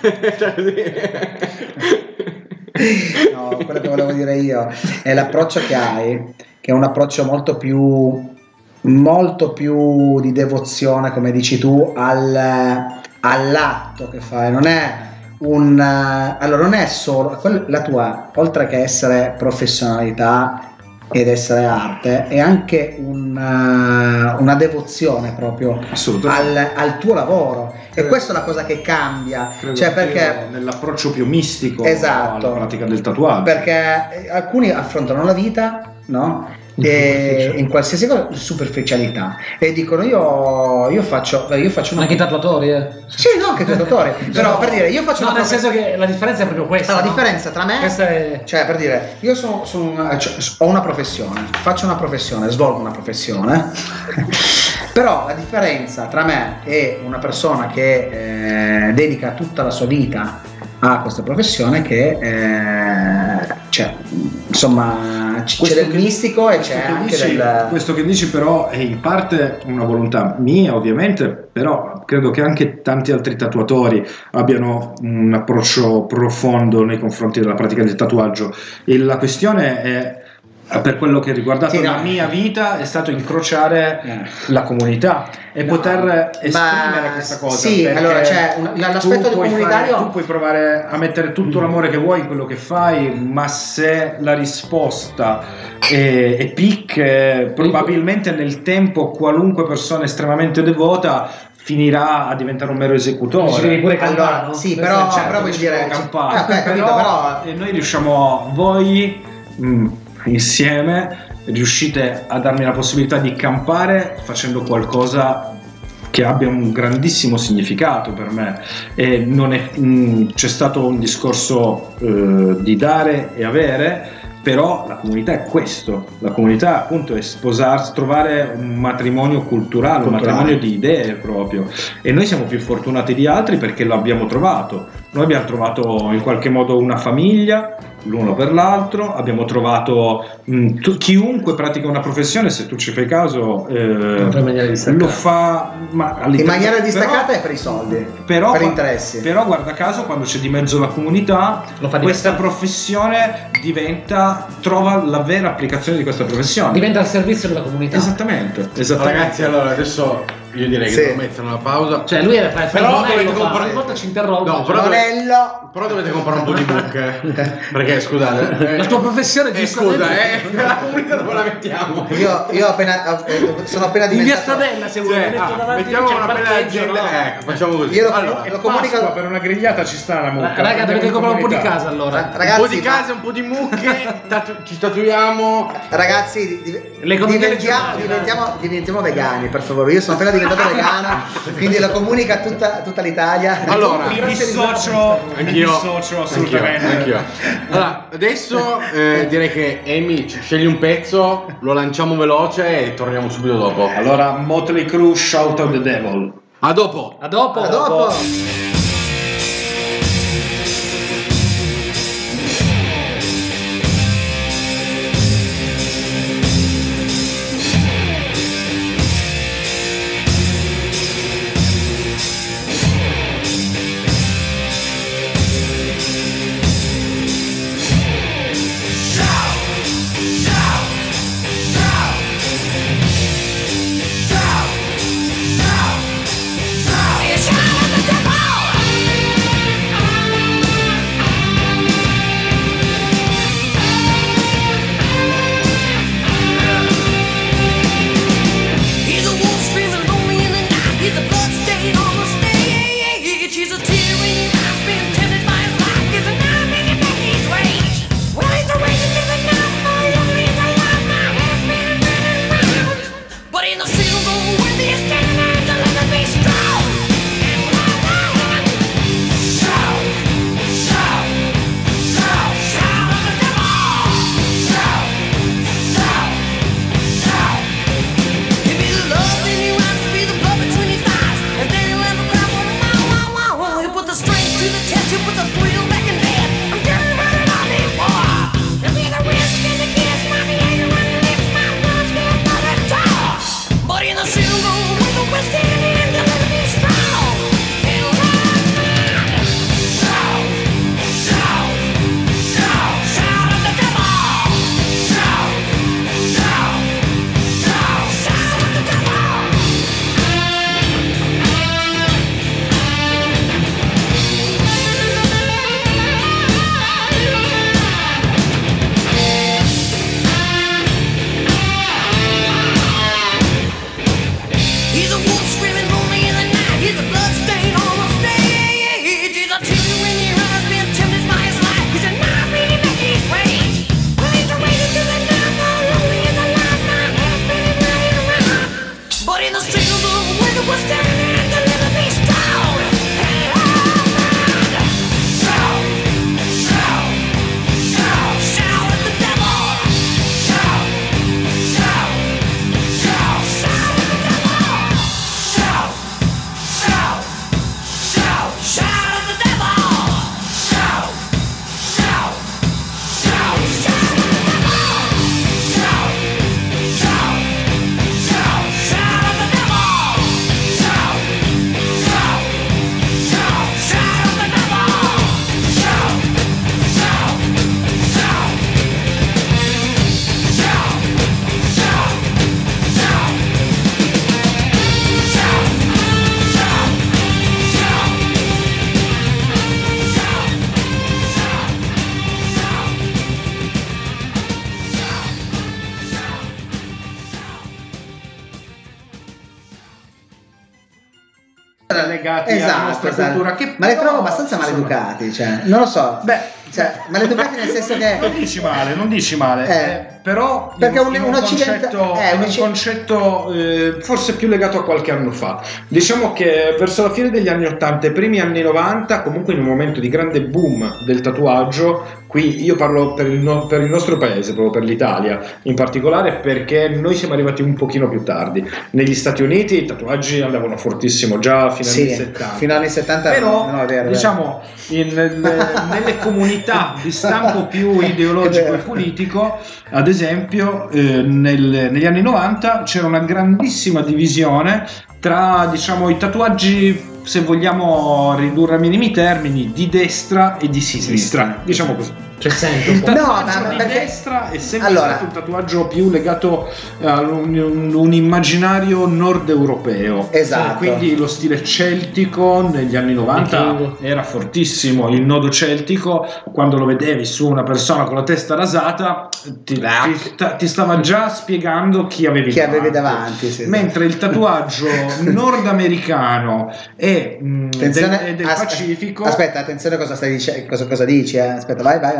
no, quello che volevo dire io è l'approccio che hai, che è un approccio molto più molto più di devozione, come dici tu, al, all'atto che fai. Non è un allora non è solo la tua, oltre che essere professionalità ed essere arte, è anche un, una devozione proprio al, al tuo lavoro. E questa è la cosa che cambia, Credo cioè perché nell'approccio più mistico, esatto, alla pratica del tatuaggio, perché alcuni affrontano la vita, no? E in qualsiasi cosa, superficialità, e dicono io io faccio io faccio una... anche i tatuatori, eh? Sì, no, anche i tatuatori, però per dire io faccio no, una nel senso che la differenza è proprio questa. No, la no? differenza tra me, questa è... cioè per dire io sono, sono una, cioè, ho una professione, faccio una professione, svolgo una professione però la differenza tra me e una persona che eh, dedica tutta la sua vita a questa professione, che eh, cioè insomma c- c'è del mistico e c'è anche dici, del... questo che dici però è in parte una volontà mia, ovviamente, però credo che anche tanti altri tatuatori abbiano un approccio profondo nei confronti della pratica del tatuaggio, e la questione è, per quello che ha riguardato sì, no. la mia vita, è stato incrociare Eh. la comunità e No, poter esprimere ma questa cosa. sì, perché allora c'è un- l'aspetto tu puoi comunitario- fare- tu puoi provare a mettere tutto l'amore che vuoi in quello che fai, ma se la risposta è, è pic, eh, probabilmente nel tempo qualunque persona estremamente devota finirà a diventare un mero esecutore. Ci devi pure Allora, cantare, no? sì, però, Certo, però voglio ci dire, può campare. eh, beh, capito, però, però- e noi riusciamo, voi mh, insieme riuscite a darmi la possibilità di campare facendo qualcosa che abbia un grandissimo significato per me, e non è, mh, c'è stato un discorso eh, di dare e avere, però la comunità è questo, la comunità appunto è sposarsi, trovare un matrimonio culturale, un Culturale. matrimonio di idee proprio, e noi siamo più fortunati di altri perché lo abbiamo trovato. Noi abbiamo trovato in qualche modo una famiglia l'uno per l'altro, abbiamo trovato mh, tu, chiunque pratica una professione, se tu ci fai caso, eh, in maniera distaccata. lo fa ma in maniera distaccata però, è per i soldi, però, per qua- interessi. però guarda caso, quando c'è di mezzo la comunità, Lo fa questa professione diventa, trova la vera applicazione di questa professione. diventa al servizio della comunità. Esattamente, esattamente. Ragazzi, allora adesso io direi che Sì. devo mettere una pausa. Cioè lui fa il Però monello, dovete fa, comprare- ogni volta ci interrompe. No, però- Monello, Però dovete comprare un po' di mucche. Perché scusate. eh, La tua professione eh, giustamente- scusa, eh, la comunità dove la mettiamo? io, io appena eh, sono appena in via diventato Stradella, se vuoi, Cioè, metto ah, davanti, mettiamo c'è il una bella parcheggio, agenda. no? Ecco, facciamo così. Io lo, allora, lo Pasqua, comunico, per una grigliata ci sta la mucca. Raga, dovete Andiamo in comprare un po' di comunità. casa allora. ragazzi, un po' di ma- case, un po' di mucche, tatu- ci tatuiamo. ragazzi di- di- L'economia diventiamo, regionale, diventiamo, diventiamo vegani, per favore. Io sono appena diventato vegano, quindi lo comunica a tutta, tutta l'Italia. Allora, Mi dissocio, mi Anch'io. dissocio assolutamente. Anch'io, anch'io. Allora, adesso eh, direi che Amy ci scegli un pezzo, lo lanciamo veloce e torniamo subito dopo. Allora, Motley Crue, Shout of the Devil. A dopo. A dopo. A dopo. Shout of the devil! legati alla esatto, nostra esatto. cultura, che ma le però trovo abbastanza sono- maleducati, cioè, non lo so. Beh, Cioè, maleducati nel senso che non dici male, non dici male, Eh. eh, però Perché in un- in un occidenta- concetto, eh, un un occi- concetto eh, forse più legato a qualche anno fa. Diciamo che verso la fine degli anni ottanta e primi anni novanta, comunque in un momento di grande boom del tatuaggio, qui io parlo per il, no- per il nostro paese, proprio per l'Italia in particolare, perché noi siamo arrivati un pochino più tardi. Negli Stati Uniti i tatuaggi andavano fortissimo già fino agli sì, settanta. fino agli anni settanta Però no, è vero, è vero. diciamo in- nel- nelle comunità di stampo più ideologico È e vero. politico, ad esempio eh, nel- negli anni novanta c'era una grandissima divisione tra, diciamo, i tatuaggi, se vogliamo ridurre a minimi termini, di destra e di sinistra, diciamo così. C'è sempre un Il po'. No, tatuaggio ma di perché- destra è sempre Allora- stato un tatuaggio più legato a un, un- un immaginario nord europeo. Esatto. Quindi lo stile celtico negli anni novanta Vichingo. era fortissimo. Il nodo celtico, quando lo vedevi su una persona con la testa rasata, ti, ti- ta- ti stava già spiegando chi avevi Chi davanti. avevi davanti, sì, sì. Mentre il tatuaggio nordamericano e mh, del, Attenzione, e del as- Pacifico. Aspetta, attenzione a cosa stai dicendo, cosa, cosa dici, eh? Aspetta, vai, vai, vai.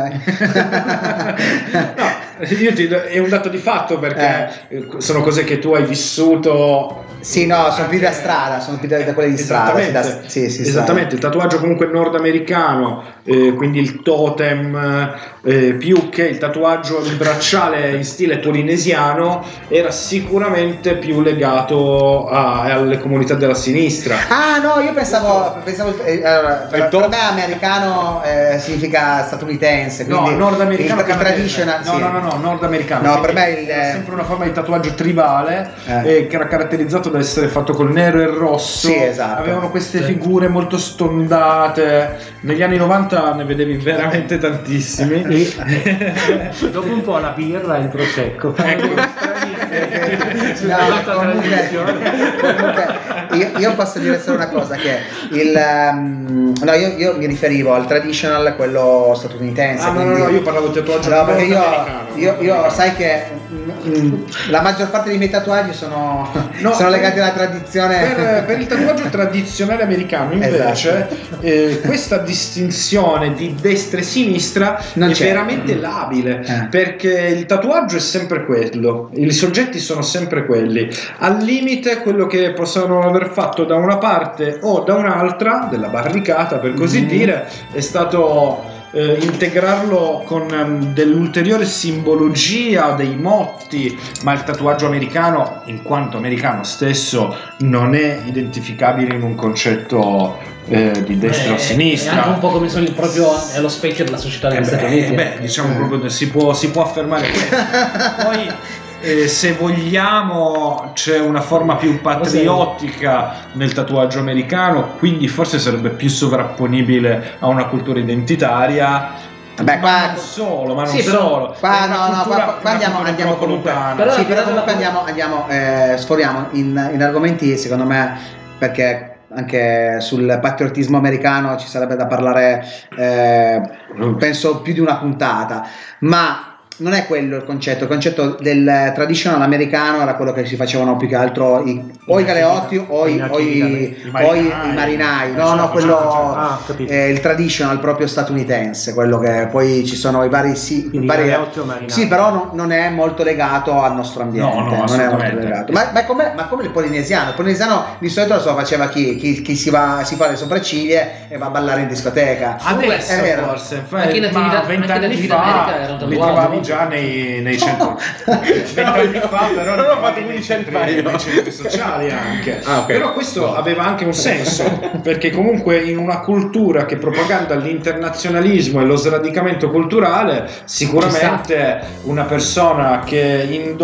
No, io ti, è un dato di fatto perché eh, sono cose che tu hai vissuto. Sì, no, sono anche- più da strada, sono più da, da quelle di strada. sì, Esattamente, da- sì, sì, esattamente. Il tatuaggio comunque nordamericano, eh, quindi il totem, eh, più che il tatuaggio il bracciale in stile polinesiano, era sicuramente più legato a- alle comunità della sinistra. Ah no, io pensavo, pensavo eh, allora, per, Il per top- me americano eh, significa statunitense, quindi No, nordamericano, il, il canadese. traditional, no, sì. no, no, no, nordamericano. No, Quindi per me il- era sempre una forma di tatuaggio tribale, Eh. eh, che era caratterizzato da essere fatto col nero e il rosso. Sì, esatto. Avevano queste figure molto stondate. Negli anni novanta ne vedevi veramente tantissimi. Dopo un po' la birra e il prosecco. No, comunque, comunque, io, io posso dire solo una cosa, che il um, no, io, io mi riferivo al traditional, quello statunitense. Ah, no, no, quindi- no, io parlavo di tatuaggio no, perché io, nordamericano. io, io sai che mm, mm, la maggior parte dei miei tatuaggi sono, No, sono per- legati alla tradizione. Per, per il tatuaggio tradizionale americano invece Esatto. eh, questa distinzione di destra e sinistra Non è c'è. veramente labile, Eh. perché il tatuaggio è sempre quello, i soggetti sono sempre quelli, al limite quello che possono aver fatto da una parte o da un'altra della barricata, per così Mm. dire, è stato eh, integrarlo con ehm, dell'ulteriore simbologia, dei motti, ma il tatuaggio americano, in quanto americano stesso, non è identificabile in un concetto eh, di destra Eh, o sinistra. È anche un po' come sono il proprio è lo specchio della società degli Eh Stati beh, Uniti. beh, diciamo proprio si può, si può affermare questo. Poi eh, se vogliamo c'è una forma più patriottica nel tatuaggio americano, quindi forse sarebbe più sovrapponibile a una cultura identitaria. Vabbè, qua- ma non solo, ma non Sì, però solo. Qua, È una no, no, cultura- qua, qua una andiamo, cultura andiamo troppo comunque, lontana. Però- sì, però però- comunque andiamo, andiamo eh, sforiamo in, in argomenti, secondo me, perché anche sul patriottismo americano ci sarebbe da parlare, eh, penso più di una puntata, ma non è quello il concetto. Il concetto del traditional americano era quello che si facevano più che altro i, o i galeotti o i, I o i, I o i- marinai. i marinai. No, Esatto, no, quello esatto, Ah, capito. eh, il traditional proprio statunitense, quello che poi ci sono i vari sì, Quindi vari, galeotti o marinai. sì, però non, non è molto legato al nostro ambiente. No, no, non è molto assolutamente. legato. Ma, ma, come, ma come il polinesiano? Il polinesiano di solito lo so faceva chi? Chi, chi si, va, si fa le sopracciglia e va a ballare in discoteca. Adesso È vero. forse, Anche in ma attività- vent'anni anche in fa America erano li tatuati, trovavi no? già nei, nei centri. Vent'anni fa però li l'ho trovavi fatto nei quindici centri, anni fa io. nei centri sociali anche. Ah, ok. Però questo aveva anche un senso, perché comunque in una cultura che propaganda l'internazionalismo e lo sradicamento culturale, sicuramente una persona che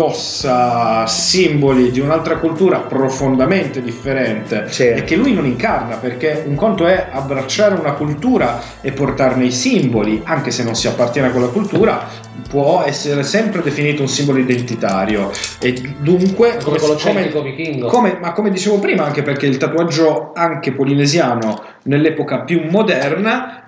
indossa simboli di un'altra cultura profondamente differente Sì. e che lui non incarna, perché un conto è abbracciare una cultura e portarne i simboli, anche se non si appartiene a quella cultura, può essere sempre definito un simbolo identitario, e dunque Come quello celtico vichingo. come- ma come dicevo prima, anche perché il tatuaggio anche polinesiano nell'epoca più moderna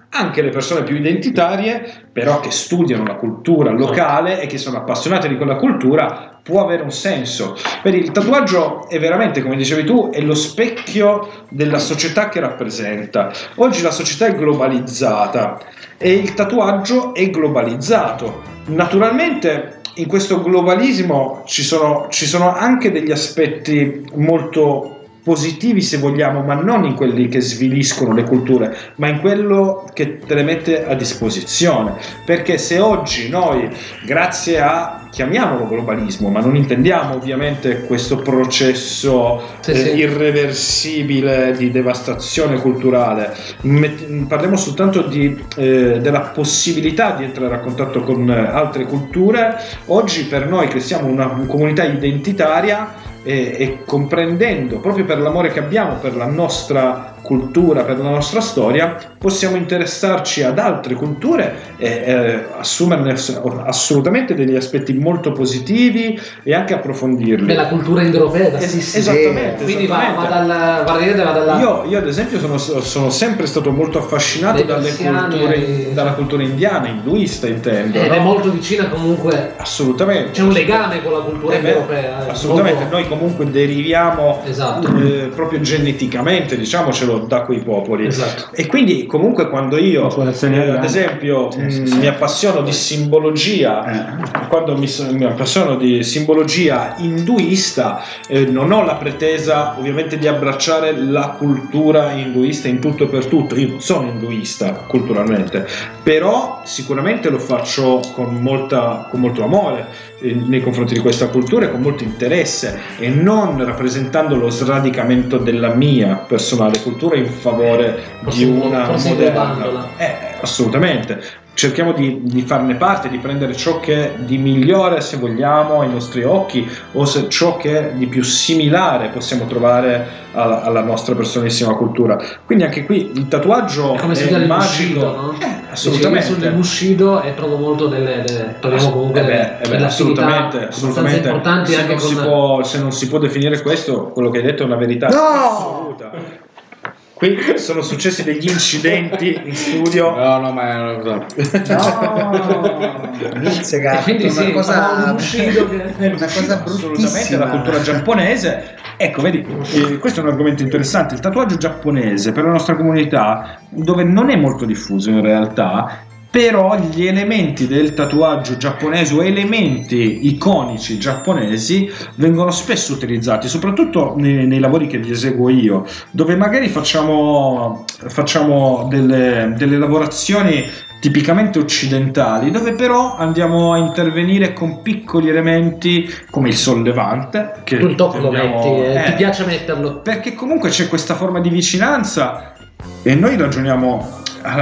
anche le persone più identitarie, però che studiano la cultura locale e che sono appassionate di quella cultura, può avere un senso. Vedi, il tatuaggio è veramente, come dicevi tu, è lo specchio della società che rappresenta. Oggi la società è globalizzata e il tatuaggio è globalizzato. Naturalmente in questo globalismo ci sono, ci sono anche degli aspetti molto positivi, se vogliamo, ma non in quelli che sviliscono le culture, ma in quello che te le mette a disposizione. Perché se oggi noi, grazie a, chiamiamolo globalismo, ma non intendiamo ovviamente questo processo sì, eh, sì. irreversibile di devastazione culturale, met- parliamo soltanto di, eh, della possibilità di entrare a contatto con altre culture. Oggi per noi che siamo una comunità identitaria e, e comprendendo, proprio per l'amore che abbiamo per la nostra cultura, per la nostra storia, possiamo interessarci ad altre culture e eh, assumerne assolutamente degli aspetti molto positivi e anche approfondirli. Della cultura indoeuropea, Es- sì, sì, esattamente, quindi esattamente. va, va dalla, guardate, va dalla... Io, io ad esempio sono, sono sempre stato molto affascinato Dei dalle persiani culture, e- dalla cultura indiana, induista intendo, ed è no? molto vicina comunque, Assolutamente. c'è un legame con la cultura Eh beh, europea. eh, assolutamente, molto- noi comunque deriviamo Esatto. eh, proprio geneticamente, diciamocelo, da quei popoli. Esatto. E quindi comunque quando io Popolazioni eh, ariane. ad esempio Sì, mh, sì, sì. mi appassiono di simbologia, Eh. quando mi, so- mi appassiono di simbologia induista, eh, non ho la pretesa ovviamente di abbracciare la cultura induista in tutto e per tutto. Io non sono induista culturalmente, però sicuramente lo faccio con, molta, con molto amore eh, nei confronti di questa cultura e con molto interesse, e non rappresentando lo sradicamento della mia personale cultura in favore Forse- di una forse moderna. inglobandola. Eh, assolutamente. Cerchiamo di, di farne parte, di prendere ciò che è di migliore, se vogliamo, ai nostri occhi, o se ciò che è di più similare possiamo trovare alla, alla nostra personalissima cultura. Quindi anche qui il tatuaggio È come è si vede il magico. Bushido, no? Eh, assolutamente. Sul Bushido e trovo molto delle, delle troviamo comunque Eh beh, delle, eh beh, delle assolutamente, attività assolutamente. abbastanza importanti Se anche non, con si può, se non si può definire questo, quello che hai detto è una verità No! assoluta. Qui sono successi degli incidenti in studio. No, no, ma è una cosa. No, Vince, E gatto, quindi una sì, cosa, un Bushido che... una cosa Assolutamente bruttissima. la cultura giapponese. Ecco, vedi, eh, questo è un argomento interessante. Il tatuaggio giapponese per la nostra comunità, dove non è molto diffuso in realtà, però gli elementi del tatuaggio giapponese o elementi iconici giapponesi vengono spesso utilizzati, soprattutto nei, nei lavori che vi eseguo io, dove magari facciamo, facciamo delle, delle lavorazioni tipicamente occidentali, dove però andiamo a intervenire con piccoli elementi come il sollevante, che Tu il tocco lo abbiamo- metti, eh, eh, ti piace metterlo. perché comunque c'è questa forma di vicinanza e noi ragioniamo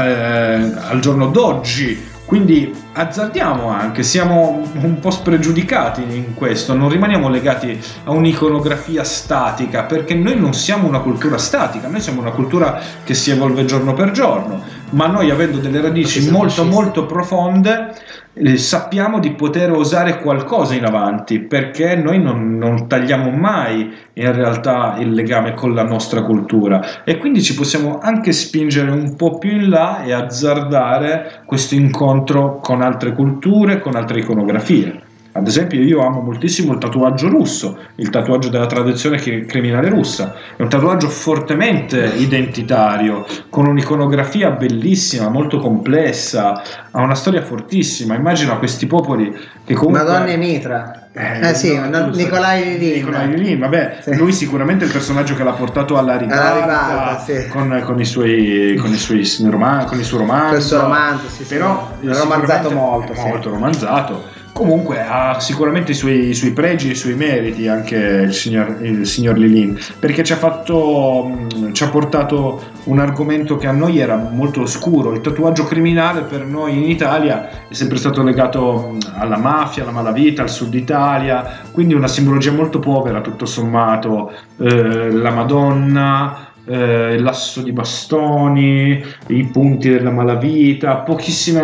eh, al giorno d'oggi, quindi azzardiamo anche, siamo un po' spregiudicati in questo, non rimaniamo legati a un'iconografia statica, perché noi non siamo una cultura statica, noi siamo una cultura che si evolve giorno per giorno, ma noi, avendo delle radici Sì, molto sì. molto profonde, eh, sappiamo di poter osare qualcosa in avanti, perché noi non, non tagliamo mai in realtà il legame con la nostra cultura, e quindi ci possiamo anche spingere un po' più in là e azzardare questo incontro con altre culture, con altre iconografie. Ad esempio, io amo moltissimo il tatuaggio russo, il tatuaggio della tradizione chi- criminale russa. È un tatuaggio fortemente identitario, con un'iconografia bellissima, molto complessa, ha una storia fortissima. Immagina questi popoli che comunque... Madonna e Mitra. Eh, sì, no, no, tu sai- Nicolai Lilin. Nicolai Lilin, vabbè, Sì. lui sicuramente è il personaggio che l'ha portato alla ribalta, Alla ribalta, sì. con, con i suoi con i suoi roman- con il suo romanzo. Questo romanzo, sì, sì. Però L'ha romanzato sicuramente- molto, è sì. molto romanzato. Comunque ha sicuramente i suoi, i suoi pregi e i suoi meriti anche il signor, il signor Lilin, perché ci ha fatto mh, ci ha portato un argomento che a noi era molto oscuro. Il tatuaggio criminale per noi in Italia è sempre stato legato mh, alla mafia, alla malavita, al sud Italia, quindi una simbologia molto povera tutto sommato, eh, la Madonna, eh, il lasso di bastoni, i punti della malavita, pochissime,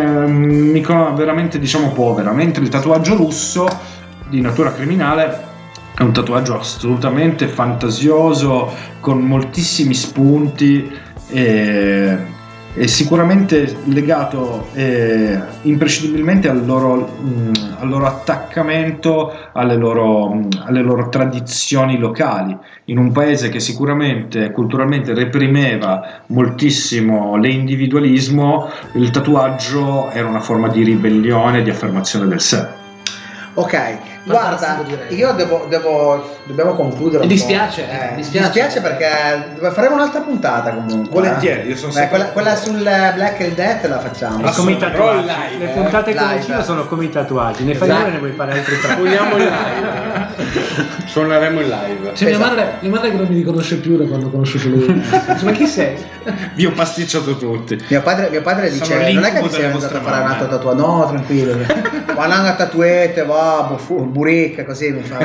mh, veramente diciamo povera, mentre il tatuaggio russo di natura criminale è un tatuaggio assolutamente fantasioso, con moltissimi spunti e, è sicuramente legato eh, imprescindibilmente al loro, mh, al loro attaccamento alle loro, mh, alle loro tradizioni locali, in un paese che sicuramente culturalmente reprimeva moltissimo l'individualismo. Il tatuaggio era una forma di ribellione, di affermazione del sé. Ok, guarda, io devo, devo dobbiamo concludere. Mi dispiace, eh, mi dispiace. dispiace perché faremo un'altra puntata comunque. Volentieri, io sono Beh, quella, quella sul Black and Death la facciamo. È come i tatuaggi. live, Le eh. puntate con il Live. cibo sono come i tatuaggi. Ne fai Esatto. due e ne vuoi fare altri tre. Suoniamo in live. Suoneremo in live. C'è mia Esatto. madre, mia madre che non mi riconosce più da quando ho conosciuto lui. Ma chi sei? Vi ho pasticciato tutti. Mio padre, mio padre Sono dice: non è che l'incubo ti sei delle andato a vostre fare un mamme." altro tatuaggio? No, tranquillo. Ma una tatuette, va, bufu- buricca, così mi fa.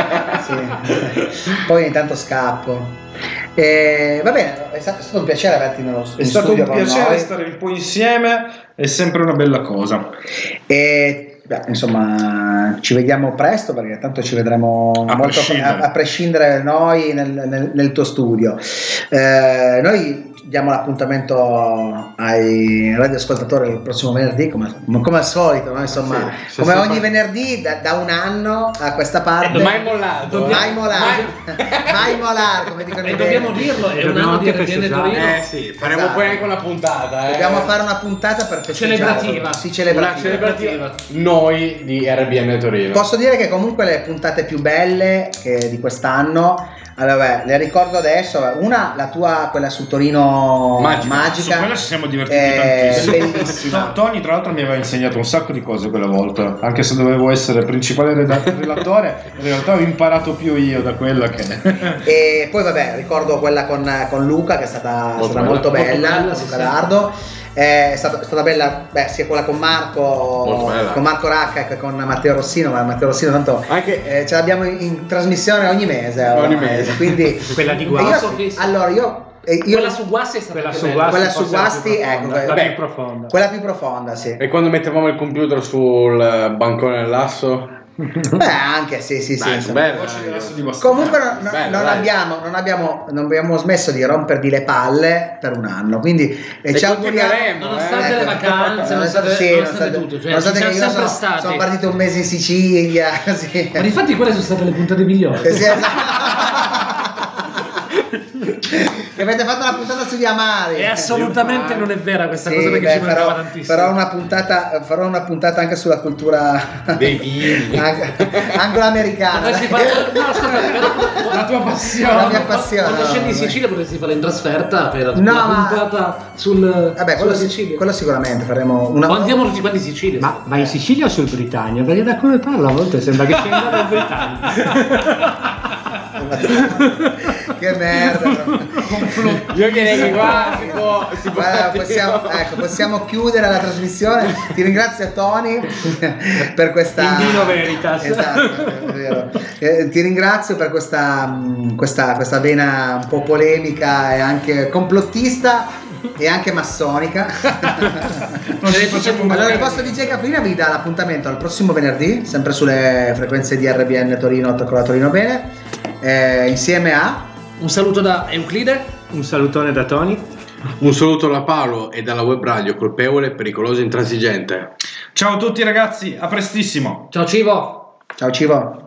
Sì. Poi intanto scappo. E, va bene, è stato, è stato un piacere averti nello È in stato studio un con piacere noi. stare un po' insieme, è sempre una bella cosa. E beh, insomma, ci vediamo presto perché tanto ci vedremo A molto prescindere. a, a prescindere noi nel, nel- nel tuo studio. Eh, noi diamo l'appuntamento ai radioascoltatori il prossimo venerdì, come, come al solito, no? Insomma, Sì, sì, come sì, ogni sì. venerdì da, da un anno a questa parte. Mai mollato. Mai eh. molare, mai molare, come dicono E i dobbiamo veri. dirlo, è un Dobbiamo anno di anche R P N festeggiare. Torino. Eh sì, faremo Esatto. poi anche una puntata. Eh. Dobbiamo fare una puntata per festeggiare. Celebrativa. Sì, una celebrativa. celebrativa. Noi di R B N Torino. Posso dire che comunque le puntate più belle che di quest'anno, allora, beh, le ricordo adesso. Una, la tua, quella su Torino Magica. Magica. Su quella ci siamo divertiti è tantissimo. bellissima. To- Tony tra l'altro mi aveva insegnato un sacco di cose quella volta, anche se dovevo essere principale reda- relatore, in realtà ho imparato più io da quella che... E poi vabbè, ricordo quella con, con Luca che è stata Molto stata bella. molto bella, Molto bella, sì, Luca sì. Dardo. È stata, è stata bella, beh, sia quella con Marco, Molto bella. con Marco Racca che con Matteo Rossino, ma Matteo Rossino tanto Anche eh, ce l'abbiamo in, in trasmissione ogni mese. Ogni ormai, mese. Quindi Quella di e Guasti. io- allora io, e io Quella su Guasti è stata Quella anche su bella. Guasti, Quella su forse è la Guasti, più profonda, ecco, la beh, più profonda. quella più profonda, sì. E quando mettevamo il computer sul bancone dell'asso? Beh, anche sì, sì, sì. Dai, insomma. bella. Voce dell'asso di Bastone. Comunque no- no- Bello, non, dai. abbiamo, non, abbiamo, non abbiamo smesso di rompervi le palle per un anno, quindi eh, E ci auguriamo. continueremo, Nonostante eh. le vacanze, nonostante, sì, nonostante tutto, cioè, nonostante ci che siamo io sempre sono, stati. sono partito un mese in Sicilia, così. Ma difatti quelle sono state le puntate migliori. Eh, sì, esatto. Che avete fatto una puntata sugli amari. E assolutamente non è vera questa Sì, cosa perché beh, ci mancava farò, tantissimo. farò una puntata farò una puntata anche sulla cultura Dei vini. ang- anglo-americana. Potresti fare... No, ascolta, però- La tua passione. La mia passione. Quando scendi in no, Sicilia potresti fare in trasferta per No, una ma- puntata sul, Vabbè, quello, sulla sì- Sicilia. quello sicuramente faremo una O andiamo tutti quanti in Sicilia. Ma vai in Sicilia o sul Britannia? Perché da come parla a volte sembra che sia andato in Britannia. che merda. Io direi che qua si può, si può Guarda, possiamo, ecco, possiamo chiudere la trasmissione. Ti ringrazio Tony per questa In vino veritas. Esatto, è vero. Eh, ti ringrazio per questa, mh, questa, questa vena un po' polemica e anche complottista e anche massonica. Non ci facciamo un Allora il vostro D J Caprina vi dà l'appuntamento al prossimo venerdì, sempre sulle frequenze di R B N Torino, tocco la Torino bene, eh, insieme a Un saluto da Euclide. Un salutone da Tony. Un saluto da Paolo e dalla web radio colpevole, pericoloso e intransigente. Ciao a tutti ragazzi, a prestissimo. Ciao Civo. Ciao Civo.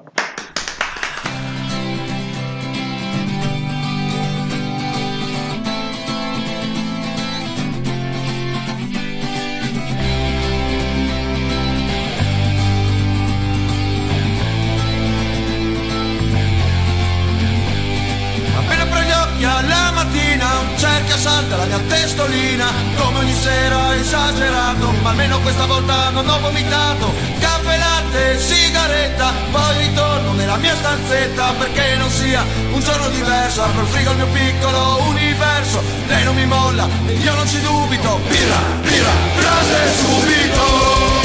Appena apro gli occhi alla mattina cerca salta la mia testolina, come ogni sera esagerato, ma almeno questa volta non ho vomitato. Caffè, latte, sigaretta, poi ritorno nella mia stanzetta, perché non sia un giorno diverso. Apro il frigo, il mio piccolo universo, lei non mi molla e io non ci dubito. Birra, birra, grande subito.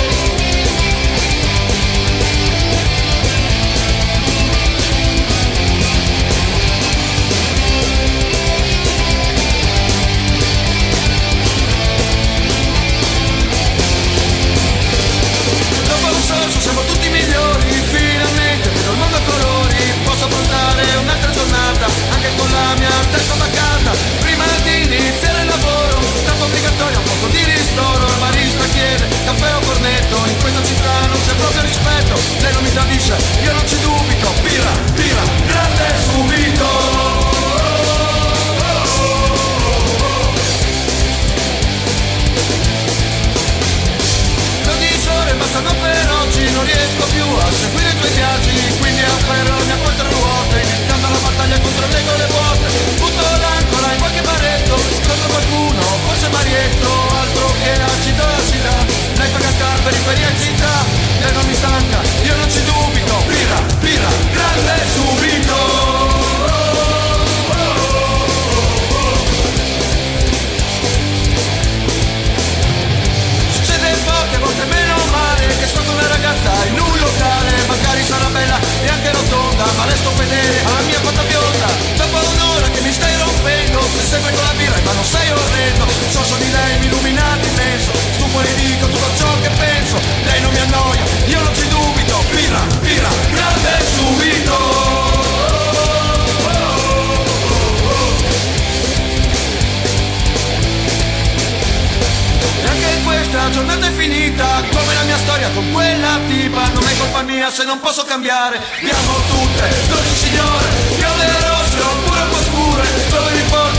Dopo un sorso siamo tutti migliori, finalmente vedo il mondo a colori, posso affrontare un'altra giornata, anche con la mia testa vacata, prima di iniziare il lavoro, tanto obbligatorio. d'oro, il barista chiede caffè o cornetto, in questa città non c'è proprio rispetto, lei non mi tradisce, io non ci dubito, birra, birra, grande subito. Bastano feroci, non riesco più a seguire i tuoi viaggi, quindi afferrami a quattro ruote, iniziando la battaglia contro le gole vuote. Butto l'ancora in qualche baretto, incontro qualcuno, forse Marietto, altro che acido e acida. Lei fa cantare periferia e città, lei non mi stanca, io non ci dubito. Birra, birra, grande subito. Poche volte meno male che sto con una ragazza in un locale, magari sarà bella e anche rotonda, ma resto fedele alla mia fatta bionda. Dopo un'ora che mi stai rompendo, se sempre con la birra ma non sei orrendo, so so di lei mi illuminati immenso, stufo e dico tutto ciò che penso, lei non mi annoia, io non ci dubito, birra, birra, grande subito. Questa giornata è finita, come la mia storia con quella tipa. Non è colpa mia se non posso cambiare. Abbiamo tutte, dolci signore, viole rosse oppure un po' scure. Dove mi porti